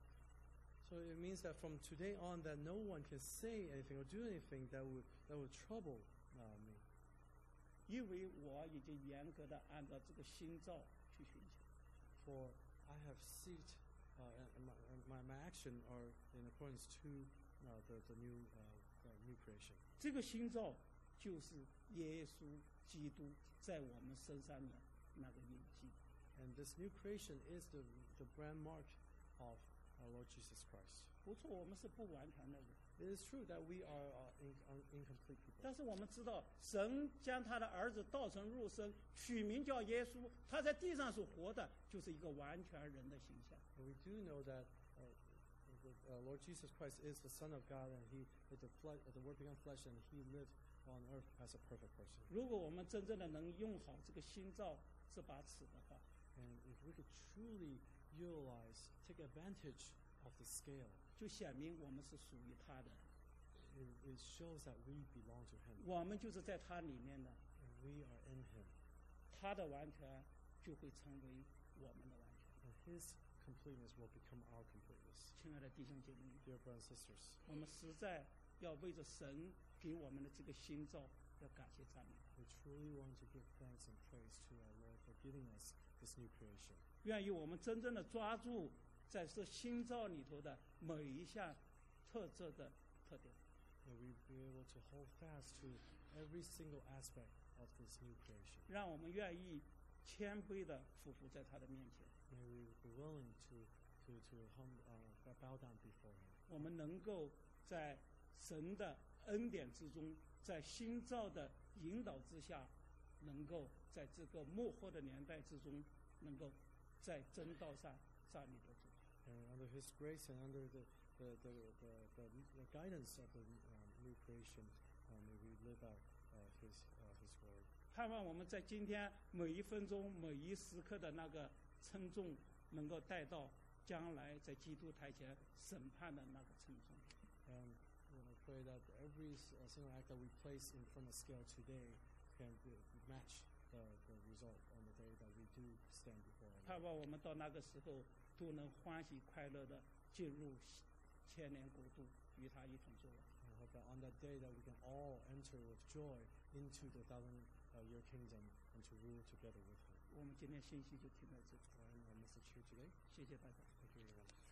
so it means that from today on, that no one can say anything or do anything that would that would trouble uh, me, 因为我已经严格的按照这个新造去寻求。 for I have seeked, uh, and my, and my my action are in accordance to uh, the the new uh, the new creation. 这个新造就是耶稣基督在我们身上的那个印记。 And this new creation is the the brand mark of our Lord Jesus Christ. 不错，我们是不完全的人， It is true that we are uh, in, un, incomplete people. 但是我们知道，神将他的儿子道成肉身，取名叫耶稣，他在地上所活的，就是一个完全人的形象。 But we do know that uh, the, uh, Lord Jesus Christ is the Son of God, and He, the, fle- the Word became flesh, and He lived on earth as a perfect person. 如果我们真正的能用好这个新造这把尺的话， And if we could truly utilize, take advantage of the scale, 就显明我们是属于他的， it, it shows that we belong to Him, 我们就是在他里面的， and we are in Him, 他的完全就会成为我们的完全。 and His completeness will become our completeness. 亲爱的弟兄姐妹， Dear brothers and sisters, 我们实在要为着神给我们的这个新造要感谢赞美。 we truly want to give thanks and praise to our Lord for giving us this new creation. 愿意我们真正的抓住在这新造里头的每一项特质的特点， May we be able to hold fast to every single aspect of this new creation. 让我们愿意谦卑的俯伏在他的面前， May we be willing to to to hum, uh, bow down before Him. 我们能够在神的恩典之中，在新造的引导之下，能够在这个末后的年代之中，能够在真道上站立得住。 And under His grace and under the the the the, the, the guidance of the um, new creation, uh, may we live out uh, His uh, His word. 盼望我们在今天每一分钟、每一时刻的那个称重，能够带到将来在基督台前审判的那个称重。 And you know, pray that every uh, single act that we place in front of scale today can be, match the, the result on the day that we do stand before our 盼 Lord. 望我们到那个时候都能欢喜快乐的进入千年国度，与他一同作王。 I hope that on that day that we can all enter with joy into the thousand uh, year kingdom and to rule together with Him. 我们今天信息就听到这里， And our message here today. 谢谢大家。 Thank you, everyone.